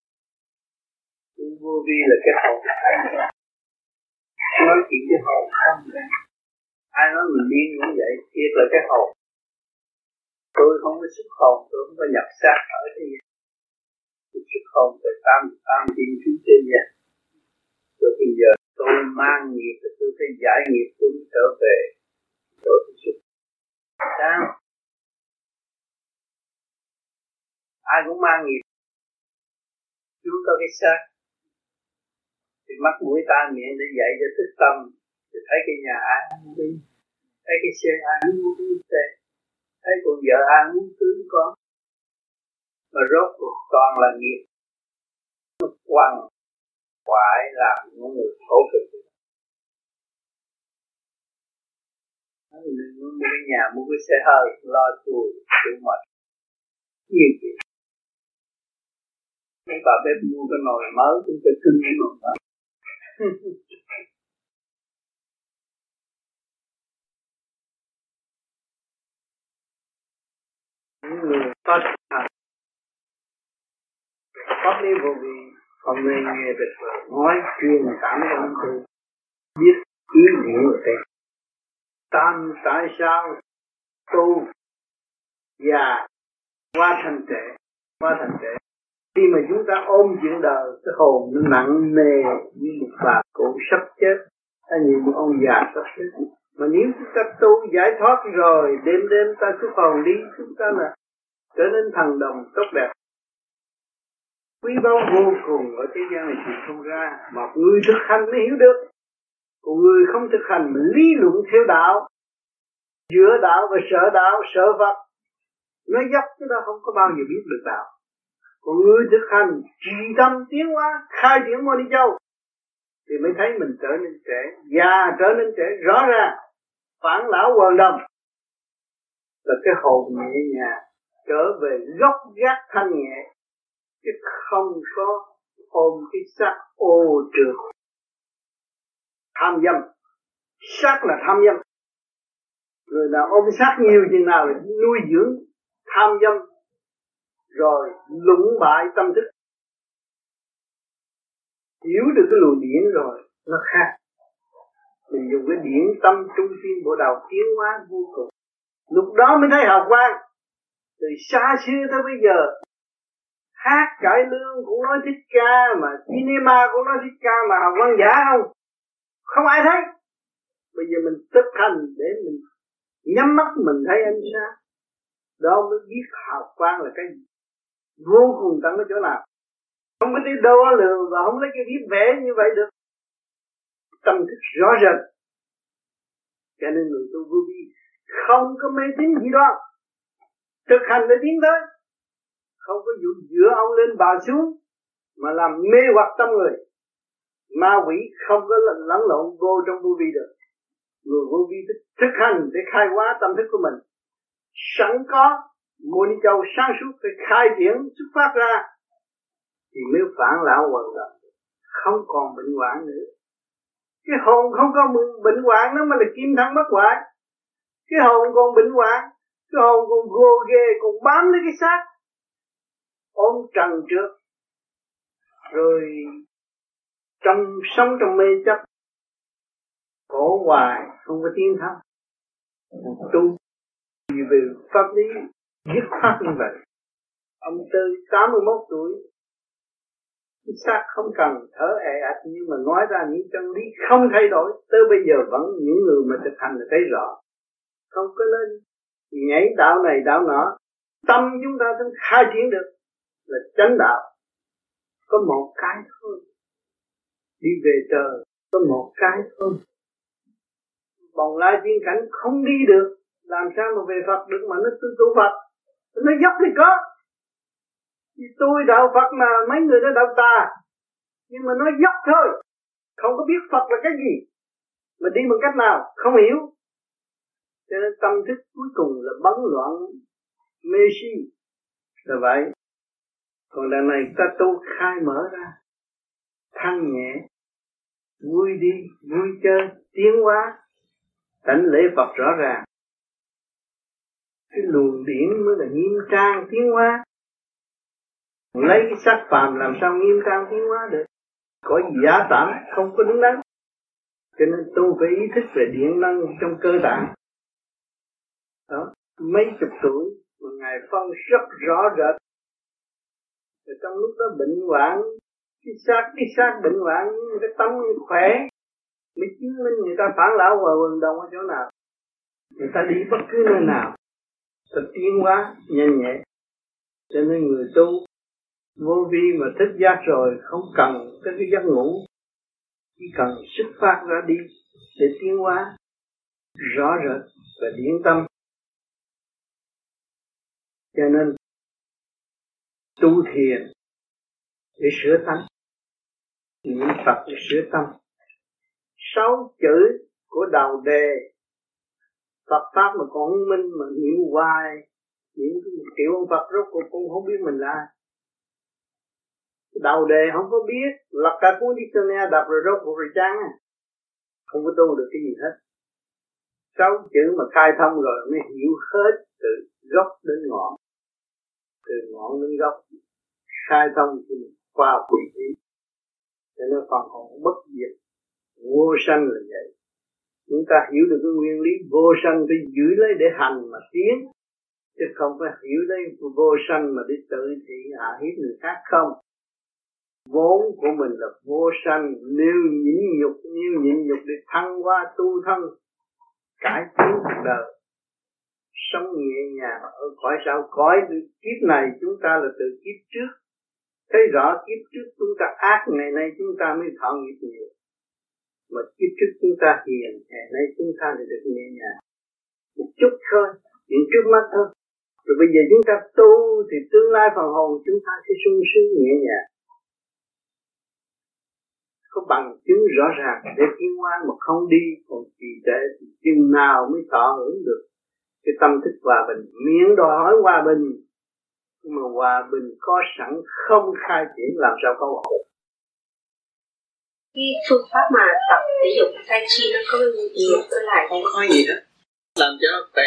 Vô vi là cái hồn thanh nhẹ. Nói chuyện cái hồn không. Ai nói mình điên cũng vậy, thiệt là cái hồn. Tôi không có sức hồn, tôi không có nhập xác ở thế gian. Cái sức hồn phải tam thiên chúng thế gian. Rồi bây giờ tôi mang nghiệp, tôi phải giải nghiệp, tôi mới trở về. Rồi tôi sức. Sao? Ai cũng mang nghiệp. Chúng có cái xác. Thì mắt mũi tai miệng để dạy cho thức tâm. Thì thấy cái nhà ai muốn đi, thấy cái xe ai muốn đi xe, thấy con vợ ai muốn cưới con, mà rốt cuộc toàn là nghiệp quằn quại làm những người khổ cực. Đừng mua cái nhà, mua cái xe hơi, lo chùi, chịu mệt, nhiều chuyện. Mấy bà bếp mua cái nồi mới, chúng ta cưng cái nồi mới. Những người có thật pháp lý vô vi không nên nghe được nói chuyên cảm cho ông tôi biết ý nghĩa của thầy. Tại sao tu già qua thành trẻ khi mà chúng ta ôm chuyện đời, cái hồn nó nặng nề như một bà cụ sắp chết hay như một ông già sắp chết. Mà nếu chúng ta tu giải thoát rồi, đêm ta xuất hồn đi, chúng ta là trở nên thần đồng tốt đẹp, quý báu vô cùng ở thế gian này tìm không ra, mà người thực hành mới hiểu được. Còn người không thực hành mà lý luận theo đạo, giữa đạo và sợ Phật, nói dốc chúng ta không có bao giờ biết được đạo. Còn người thực hành trì tâm tiến hóa, khai triển Môn Ni Châu thì mới thấy mình trở nên trẻ, già trở nên trẻ rõ ràng. Phản lão quần đồng là cái hồn nhẹ nhàng trở về gốc gác thanh nhẹ, chứ không có ôm cái xác ô trượt tham dâm. Xác là tham dâm. Người nào ôm xác nhiều chừng nào là nuôi dưỡng tham dâm, rồi lũng bại tâm thức. Hiểu được cái luồng điển rồi nó khác. Mình dùng cái điển tâm trung thiên bộ đầu tiến hóa vô cùng. Lúc đó mới thấy hào quang. Từ xa xưa tới bây giờ, hát cải lương cũng nói thích ca, mà cinema cũng nói thích ca, mà hào quang giả không? Không ai thấy. Bây giờ mình thực hành để mình nhắm mắt mình thấy ánh sáng. Đó mới biết hào quang là cái gì. Vô cùng tận ở chỗ nào. Không có đi đo lường và không lấy cái viết vẽ như vậy được. Tâm thức rõ rệt. Cho nên người tu vô vi không có mê tín gì đó. Thực hành để tiến tới. Không có dụ dựa ông lên bà xuống mà làm mê hoặc tâm người. Ma quỷ không có lẫn lộn vô trong vô vi được. Người vô vi thực hành để khai hóa tâm thức của mình. Sẵn có Môn Ni Châu sáng suốt phải khai triển xuất phát ra thì mới phản lão quần đồng, không còn bệnh hoạn nữa. Cái hồn không có bệnh hoạn nó mà là kim thân bất hoại. Cái hồn còn bệnh hoạn, cái hồn còn gồ ghề, còn bám lấy cái xác, ôm trần trượt, rồi sống trong mê chấp, khổ hoài không có tiến thắng. Tu về pháp lý dứt khoát như vậy. Ông Tư 81 tuổi, cái xác không cần thở ẹ ạch, nhưng mà nói ra những chân lý không thay đổi. Tới bây giờ vẫn những người mà thực hành là thấy rõ. Không có nên nhảy đạo này đạo nọ. Tâm chúng taต้องkhai triển được là chánh đạo. Có một cái thôi. Đi về trời có một cái thôi. Bồng lai tiên cảnh không đi được. Làm sao mà về Phật được mà nó tu Phật. Nó dốc thì có. Thì tôi đạo Phật mà mấy người đó đạo tà. Nhưng mà nó dốc thôi. Không có biết Phật là cái gì. Mà đi bằng cách nào không hiểu. Cho nên tâm thức cuối cùng là bấn loạn mê si. Là vậy. Còn đằng này ta tu khai mở ra. Thanh nhẹ. Vui đi, vui chơi, tiến hóa. Tánh lễ Phật rõ ràng. Cái luồng điển mới là nghiêm trang tiến hóa. Lấy cái sắc phàm làm sao nghiêm trang tiến hóa được. Có gì giả tạm không có đứng đắn. Cho nên tu phải ý thức về điện năng trong cơ tạng. Đó, mấy chục tuổi mà Ngài phân rất rõ rệt. Rồi trong lúc đó bệnh hoạn, cái xác bệnh hoạn, nhưng cái tâm khỏe. Mới chứng minh người ta phản lão và vận động ở chỗ nào. Người ta đi bất cứ nơi nào. Ta tiến hóa nhanh nhẹ. Cho nên người tu vô vi mà thức giác rồi không cần tới cái giấc ngủ, chỉ cần xuất phát ra đi để tiến hóa rõ rệt và điển tâm. Cho nên tu thiền để sửa tánh, niệm Phật để sửa tâm. 6 chữ của đầu đề Phật pháp mà còn không minh mà niệm hoài, niệm kiểu ông Phật rốt cuộc cũng không biết mình là ai. Đầu đề không có biết, lật cả cuốn dictionary đọc rồi rốt cuộc rồi chán à. Không có tu được cái gì hết. 6 chữ mà khai thông rồi mới hiểu hết từ gốc đến ngọn. Từ ngọn đến gốc. Khai thông thì qua quỷ trí. Cho nên phần hồn bất diệt. Vô sanh là vậy. Chúng ta hiểu được cái nguyên lý vô sanh phải giữ lấy để hành mà tiến. Chứ không phải hiểu lấy vô sanh mà để tự thị hạ hiếp người khác không. Vốn của mình là vô sanh, nếu nhịn nhục để thăng hoa tu thân, cải tiến cuộc đời, sống nhẹ nhàng ở cõi sau. Cõi kiếp này chúng ta là từ kiếp trước, thấy rõ kiếp trước chúng ta ác, ngày nay chúng ta mới thọ nghiệp nhiều, mà kiếp trước chúng ta hiền, ngày nay chúng ta lại được nhẹ nhàng một chút thôi, chuyện trước mắt thôi. Rồi bây giờ chúng ta tu thì tương lai phần hồn chúng ta sẽ sung sướng nhẹ nhàng. Có bằng chứng rõ ràng để tiến hóa mà không đi còn trì trệ thì chừng nào mới thọ hưởng được cái tâm thức hòa bình. Miễn đòi hỏi hòa bình, nhưng mà hòa bình có sẵn không khai triển làm sao có hòa bình. Cái phương pháp mà tập thể dục tai chi nó có gì trở lại không có gì hết, làm cho nó khỏe.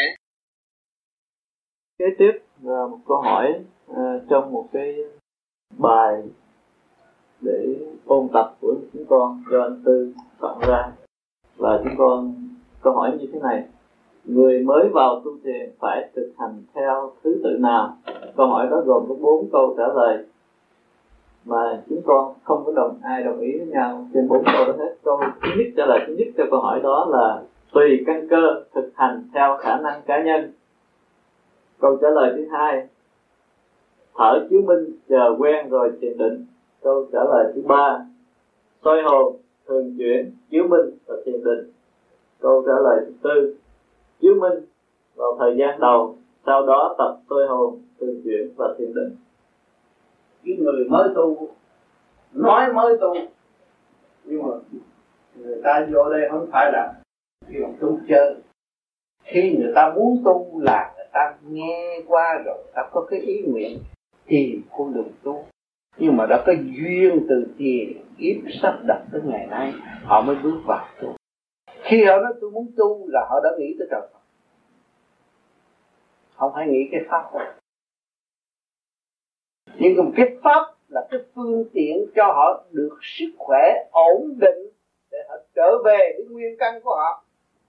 Kế tiếp là một câu hỏi trong một cái bài để ôn tập của chúng con do anh Tư soạn ra, và chúng con câu hỏi như thế này: người mới vào tu thiền phải thực hành theo thứ tự nào? Câu hỏi đó gồm có 4 câu trả lời mà chúng con không có ai đồng ý với nhau trên 4 câu đó hết. Câu thứ nhất, trả lời thứ nhất cho câu hỏi đó là tùy căn cơ thực hành theo khả năng cá nhân. Câu trả lời thứ hai, thở chiếu minh chờ quen rồi thiền định. Câu trả lời thứ ba, soi hồn thường chuyển chiếu minh và thiền định. Câu trả lời thứ tư, chiếu minh vào thời gian đầu, sau đó tập soi hồn thường chuyển và thiền định. Cái người mới tu nói mới tu, nhưng mà người ta vô đây không phải là kiểu tu chơi. Khi người ta muốn tu là người ta nghe qua rồi, ta có cái ý nguyện tìm con đường tu, nhưng mà đã có duyên từ tiền kiếp sắp đặt tới ngày nay họ mới bước vào tu. Khi họ nói tôi muốn tu là họ đã nghĩ tới trời Phật, không phải nghĩ cái pháp đâu. Nhưng mà cái pháp là cái phương tiện cho họ được sức khỏe ổn định để họ trở về với nguyên căn của họ.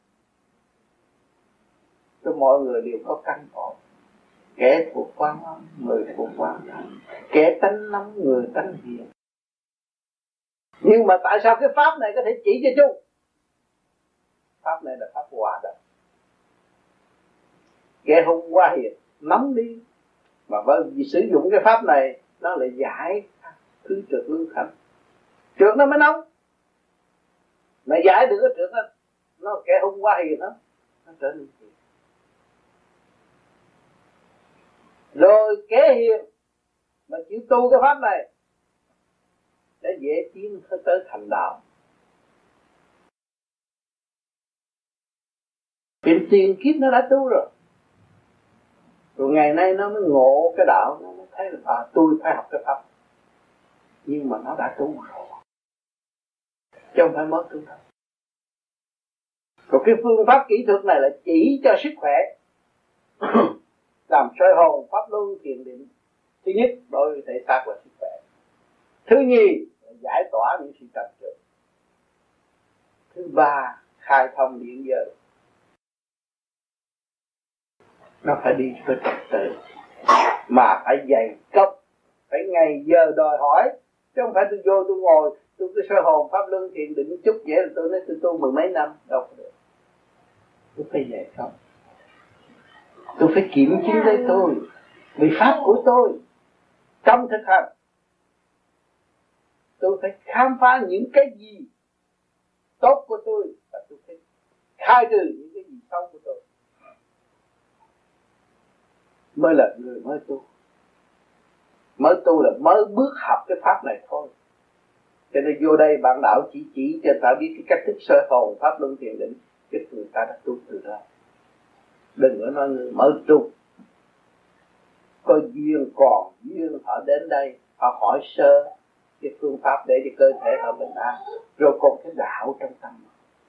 Cho mọi người đều có căn khổ. Kẻ thuộc Quan Âm, người thuộc Quan Âm, kẻ tánh nóng, người tánh hiền. Nhưng mà tại sao cái pháp này có thể chỉ cho chung? Pháp này là pháp hòa đồng. Kẻ hung quá hiền, nóng đi. Mà bởi vì sử dụng cái pháp này, nó lại giải thứ trượt lưu thanh. Trượt nó mới nóng. Mà giải được cái trượt đó, nó kẻ hung quá hiền đó, nó trở nên hiền. Rồi kẻ hiền mà chịu tu cái pháp này sẽ dễ tiến tới thành đạo. Vì tiền kiếp nó đã tu rồi. Rồi ngày nay nó mới ngộ cái đạo, nó mới thấy là tôi phải học cái pháp. Nhưng mà nó đã tu rồi, chứ không phải mới tu đâu. Còn cái phương pháp kỹ thuật này là chỉ cho sức khỏe, làm soi hồn, pháp luân, thiền định. Thứ nhất, đối với thể xác và sức khỏe. Thứ nhì, là giải tỏa những sự trần trượt. Thứ ba, khai thông điện giới. Nó phải đi với trật tự, mà phải dày công, phải ngày giờ đòi hỏi. Chứ không phải tôi vô tôi ngồi, tôi cứ soi hồn, pháp luân, thiền định chút vậy là tôi nói tôi tu 10 mấy năm. Đâu có được. Tôi phải dày công. Tôi phải kiểm chứng lấy tôi, vì pháp của tôi. Trong thực hành, tôi phải khám phá những cái gì tốt của tôi, và tôi phải khai trừ những cái gì xấu của tôi. Mới là người mới tu. Mới tu là mới bước học cái pháp này thôi. Cho nên vô đây bạn đạo chỉ cho ta biết cái cách thức soi hồn, pháp luân, thiền định. Cái người ta đã tu từ đó. Đừng có nói người mới tu. Có duyên, còn duyên họ đến đây, họ hỏi sơ cái phương pháp để cho cơ thể họ bình an. Rồi còn cái đạo trong tâm.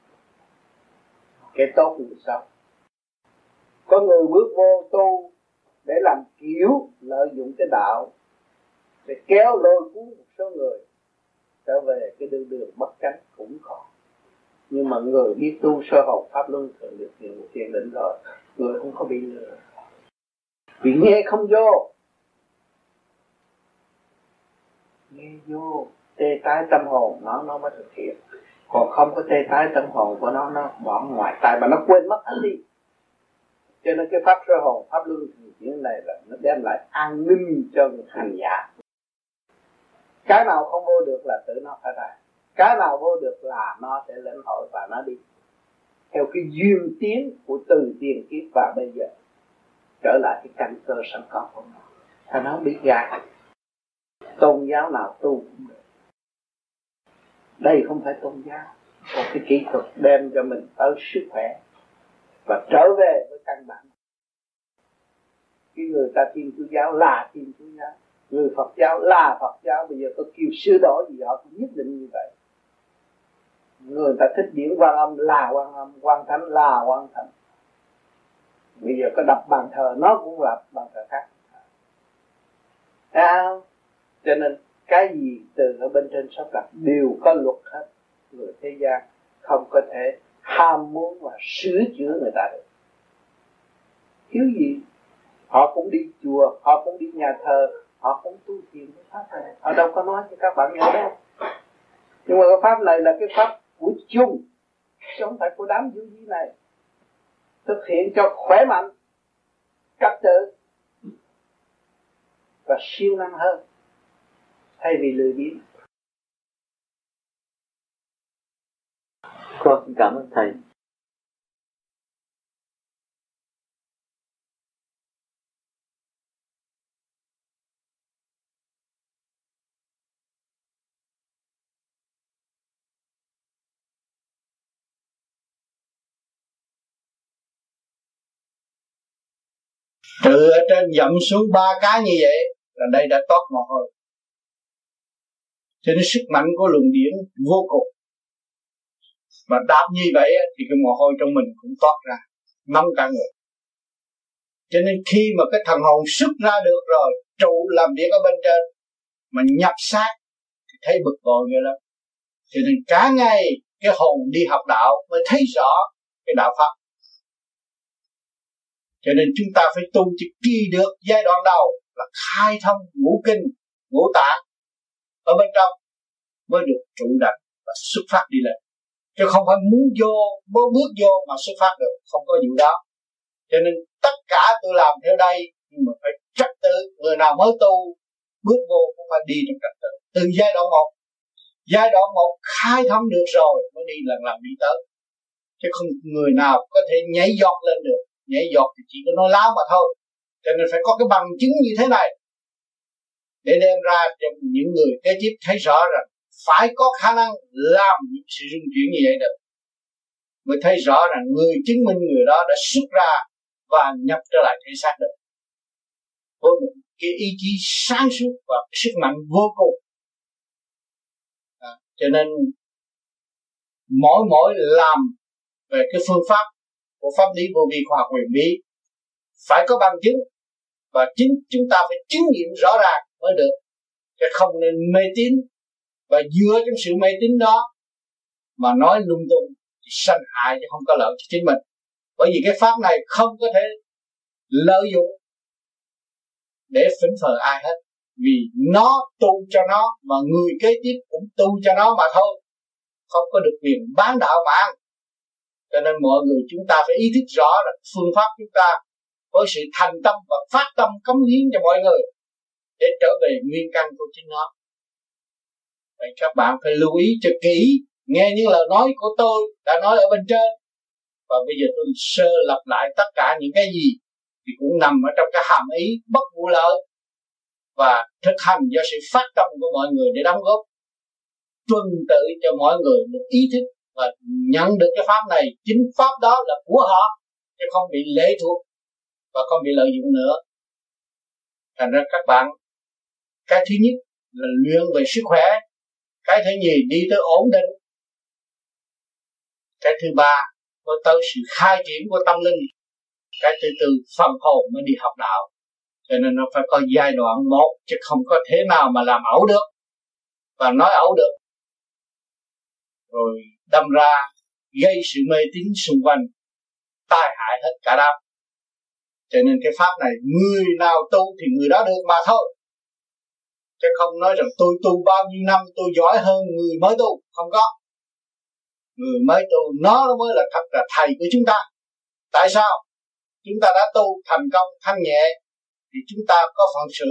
Cái tốt người xấu. Có người bước vô tu để làm kiểu lợi dụng cái đạo để kéo lôi cuốn một số người trở về cái đường bất chánh cũng còn. Nhưng mà người biết tu sơ hồn pháp luân thường được thiền định rồi, người không có bị lừa. Vì nghe không vô, nghe vô tê tái tâm hồn nó mới thực hiện. Còn không có tê tái tâm hồn của nó bỏ ngoài tai mà nó quên mất hết đi. Cho nên cái pháp sơ hồn, pháp luân thường chuyển này là nó đem lại an ninh cho người hành giả. Cái nào không vô được là tự nó phải ra. Cái nào vô được là nó sẽ lĩnh hội và nó đi theo cái duyên tiến của từ tiền kiếp và bây giờ trở lại cái căn cơ sẵn có của nó.ถ้าnó biết gạt, tôn giáo nào tu cũng được. Đây không phải tôn giáo, còn cái kỹ thuật đem cho mình tới sức khỏe và trở về với căn bản. Cái người ta Thiên Chúa giáo là Thiên Chúa giáo, người Phật giáo là Phật giáo. Bây giờ có kêu sửa đổi gì họ cũng nhất định như vậy. Người ta thích điển Quan Âm là Quan Âm, Quan Thánh là Quan Thánh. Bây giờ có đập bàn thờ nó cũng là bàn thờ khác. Cho nên cái gì từ ở bên trên sắp đặt đều có luật hết. Người thế gian không có thể ham muốn và sửa chữa người ta được. Thiếu gì? Họ cũng đi chùa, họ cũng đi nhà thờ, họ cũng tu thiền cái pháp này. Họ đâu có nói cho các bạn nghe đâu. Nhưng mà cái pháp này là cái pháp của chung, chứ không phải của đám du di này. Thực hiện cho khỏe mạnh, trật tự và siêng năng hơn, thay vì lười biếng. Con xin cảm ơn thầy. Từ ở trên dậm xuống 3 cái như vậy là đây đã toát mồ hôi. Cho nên sức mạnh của luồng điển vô cùng. Mà đáp như vậy thì cái mồ hôi trong mình cũng toát ra, nóng cả người. Cho nên khi mà cái thần hồn xuất ra được rồi, trụ làm việc ở bên trên mà nhập xác thì thấy bực bội vậy lắm. Cho nên cả ngày cái hồn đi học đạo mới thấy rõ cái đạo pháp. Cho nên chúng ta phải tu cho kỳ được giai đoạn đầu là khai thông ngũ kinh, ngũ tạng ở bên trong mới được trụ đảnh và xuất phát đi lên. Chứ không phải muốn bước vô mà xuất phát được, không có vụ đó. Cho nên tất cả tôi làm theo đây, nhưng mà phải trật tự. Người nào mới tu bước vô cũng phải đi trong trật tự. Từ giai đoạn 1, giai đoạn 1 khai thông được rồi mới đi lần đi tới. Chứ không người nào có thể nhảy giọt lên được. Nhảy giọt thì chỉ có nói láo mà thôi. Cho nên phải có cái bằng chứng như thế này để đem ra cho những người kế tiếp thấy rõ rằng phải có khả năng làm những sự rung chuyển như vậy được, mới thấy rõ rằng người chứng minh người đó đã xuất ra và nhập trở lại thể xác được với một cái ý chí sáng suốt và sức mạnh vô cùng. Cho nên mỗi làm về cái phương pháp của pháp lý vô vi khoa học huyền bí phải có bằng chứng, và chính chúng ta phải chứng nghiệm rõ ràng mới được, chứ không nên mê tín và dựa trong sự mê tín đó mà nói lung tung thì sanh hại chứ không có lợi cho chính mình. Bởi vì cái pháp này không có thể lợi dụng để phỉnh phờ ai hết, vì nó tu cho nó mà người kế tiếp cũng tu cho nó mà thôi, không có được quyền bán đạo mà ăn. Cho nên mọi người chúng ta phải ý thức rõ là phương pháp chúng ta với sự thành tâm và phát tâm cống hiến cho mọi người để trở về nguyên căn của chính nó. Vậy các bạn phải lưu ý cho kỹ, nghe những lời nói của tôi đã nói ở bên trên, và bây giờ tôi sơ lặp lại tất cả những cái gì thì cũng nằm ở trong cái hàm ý bất vụ lợi và thực hành do sự phát tâm của mọi người để đóng góp tuần tự cho mọi người được ý thức và nhận được cái pháp này. Chính pháp đó là của họ chứ không bị lệ thuộc và không bị lợi dụng nữa. Thành ra các bạn, cái thứ nhất là luyện về sức khỏe, cái thứ nhì đi tới ổn định, cái thứ ba có tới sự khai triển của tâm linh, cái thứ tư phần hồn mới đi học đạo. Cho nên nó phải có giai đoạn 1 chứ không có thế nào mà làm ẩu được và nói ẩu được, rồi đâm ra gây sự mê tín xung quanh, tai hại hết cả đám. Cho nên cái pháp này người nào tu thì người đó được mà thôi, chứ không nói rằng tôi tu bao nhiêu năm tôi giỏi hơn người mới tu. Không có. Người mới tu nó mới là thật là thầy của chúng ta. Tại sao? Chúng ta đã tu thành công thanh nhẹ thì chúng ta có phận sự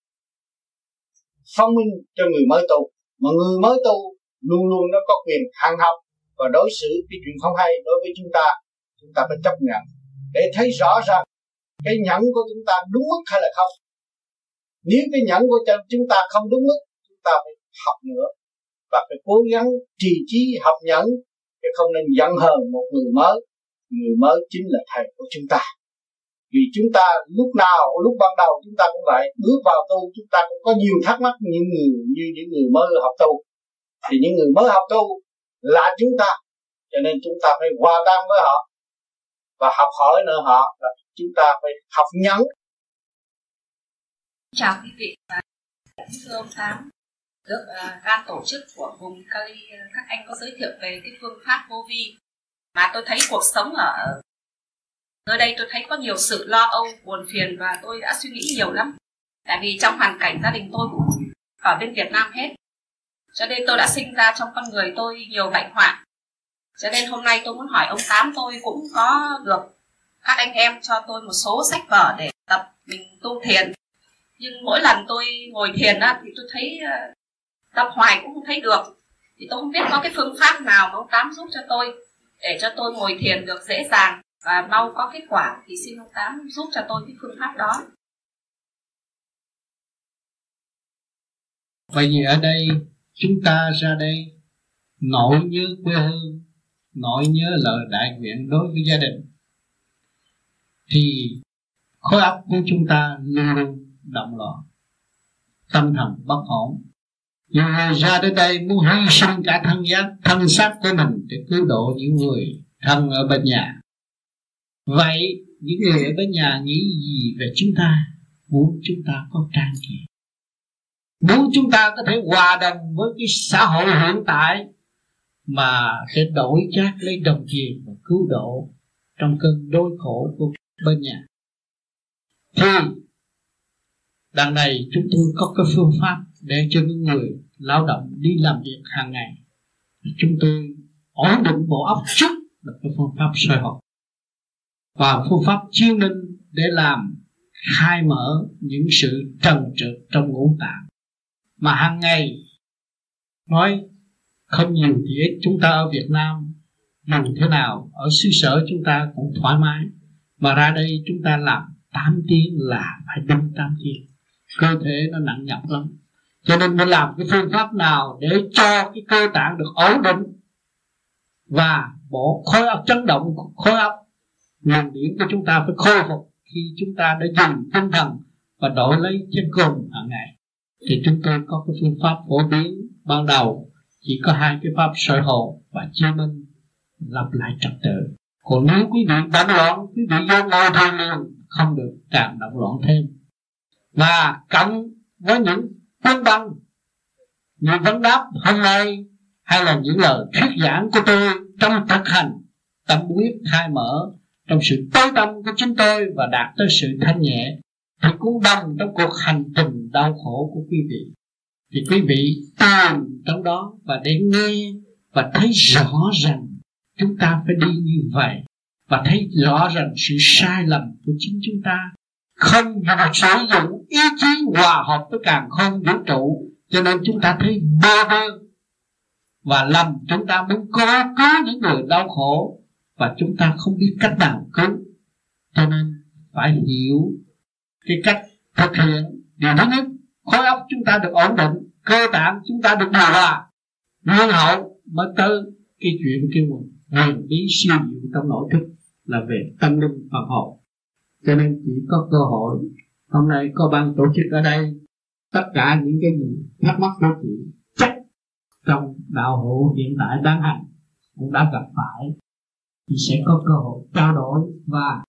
phong minh cho người mới tu. Mà người mới tu luôn luôn nó có quyền hàng học và đối xử cái chuyện không hay đối với chúng ta phải chấp nhận để thấy rõ rằng cái nhẫn của chúng ta đúng mức hay là không. Nếu cái nhẫn của chúng ta không đúng mức, chúng ta phải học nữa và phải cố gắng trì trí học nhẫn, chứ không nên giận hờn một người mới. Người mới chính là thầy của chúng ta. Vì chúng ta lúc ban đầu chúng ta cũng vậy, bước vào tu chúng ta cũng có nhiều thắc mắc như những người mới học tu. Thì những người mới học tu là chúng ta, cho nên chúng ta phải hòa tan với họ và học hỏi nơi họ, là chúng ta phải học nhẫn. Chào quý vị và thưa ông Tám, được ban tổ chức của vùng Cali các anh có giới thiệu về cái phương pháp vô vi mà tôi thấy cuộc sống ở nơi đây tôi thấy có nhiều sự lo âu, buồn phiền và tôi đã suy nghĩ nhiều lắm. Tại vì trong hoàn cảnh gia đình tôi cũng ở bên Việt Nam hết, cho nên tôi đã sinh ra trong con người tôi nhiều bệnh hoạn. Cho nên hôm nay tôi muốn hỏi ông Tám, tôi cũng có được các anh em cho tôi một số sách vở để tập mình tu thiền. Nhưng mỗi lần tôi ngồi thiền á, thì tôi thấy tập hoài cũng không thấy được. Thì tôi không biết có cái phương pháp nào mà ông Tám giúp cho tôi để cho tôi ngồi thiền được dễ dàng và mau có kết quả, thì xin ông Tám giúp cho tôi cái phương pháp đó. Vậy thì ở đây chúng ta ra đây nỗi nhớ quê hương, nỗi nhớ lời đại nguyện đối với gia đình, thì khối óc của chúng ta luôn luôn động loạn, tâm thần bất ổn. Nhiều người ra đến đây muốn hy sinh cả thân xác của mình để cứu độ những người thân ở bên nhà. Vậy những người ở bên nhà nghĩ gì về chúng ta? Muốn chúng ta có trang gì? Muốn chúng ta có thể hòa đồng với cái xã hội hiện tại mà sẽ đổi chác lấy đồng tiền và cứu độ trong cơn đói khổ của bên nhà. Thì đằng này chúng tôi có cái phương pháp để cho những người lao động đi làm việc hàng ngày. Chúng tôi ổn định bộ óc trước là cái phương pháp soi hồn và phương pháp chiếu minh để làm khai mở những sự trần trượt trong ngũ tạng. Mà hàng ngày nói không nhiều thì ít, chúng ta ở Việt Nam làm thế nào, ở xứ sở chúng ta cũng thoải mái, mà ra đây chúng ta làm 8 tiếng là phải đúng 8 tiếng, cơ thể nó nặng nhọc lắm. Cho nên mình làm cái phương pháp nào để cho cái cơ tạng được ổn định và bộ khối óc, chấn động khối óc, nguồn điển của chúng ta phải khôi phục khi chúng ta đã dùng tinh thần và đổi lấy chân cồn hàng ngày. Thì chúng tôi có cái phương pháp phổ biến ban đầu chỉ có 2 cái pháp soi hồn và chiếu minh, lặp lại trật tự. Còn nếu quý vị động loạn, quý vị vô ngồi thôi liền, không được càng động loạn thêm. Và cộng với những quân băng, những vấn đáp hôm nay hay là những lời thuyết giảng của tôi trong thực hành tâm quyết khai mở trong sự tối tâm của chúng tôi và đạt tới sự thanh nhẹ, thì cũng đồng trong cuộc hành trình đau khổ của quý vị. Thì quý vị tìm trong đó và để nghe và thấy rõ rằng chúng ta phải đi như vậy, và thấy rõ rằng sự sai lầm của chính chúng ta không được sử dụng ý chí hòa hợp với càn khôn vũ trụ, cho nên chúng ta thấy bơ vơ và lầm chúng ta muốn cứu những người đau khổ và chúng ta không biết cách nào cứu. Cho nên phải hiểu cái cách thực hiện. Điều thứ nhất, khối óc chúng ta được ổn định, cơ tạng chúng ta được điều hòa, nguyên hậu mới tới cái chuyện kêu huyền bí siêu diệu trong nội thức là về tâm linh Phật hồn. Cho nên chỉ có cơ hội hôm nay có ban tổ chức ở đây, tất cả những cái gì thắc mắc của chị chắc trong đạo hữu hiện tại đang hành cũng đã gặp phải, thì sẽ có cơ hội trao đổi và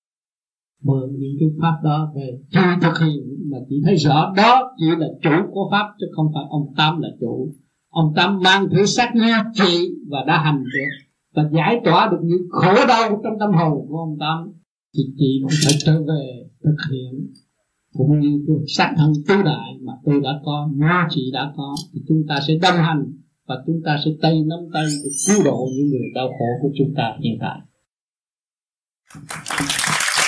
mượn những cái pháp đó về thực hiện. Mà chỉ thấy rõ đó chỉ là chủ của pháp chứ không phải ông Tám là chủ. Ông Tám mang thể xác như chị và đã hành được và giải tỏa được những khổ đau trong tâm hồn của ông Tám, thì chị cũng phải trở về thực hiện cũng như cái sát thân tứ đại mà tôi đã có, như chị đã có, thì chúng ta sẽ đồng hành và chúng ta sẽ tay nắm tay để cứu độ những người đau khổ của chúng ta hiện tại.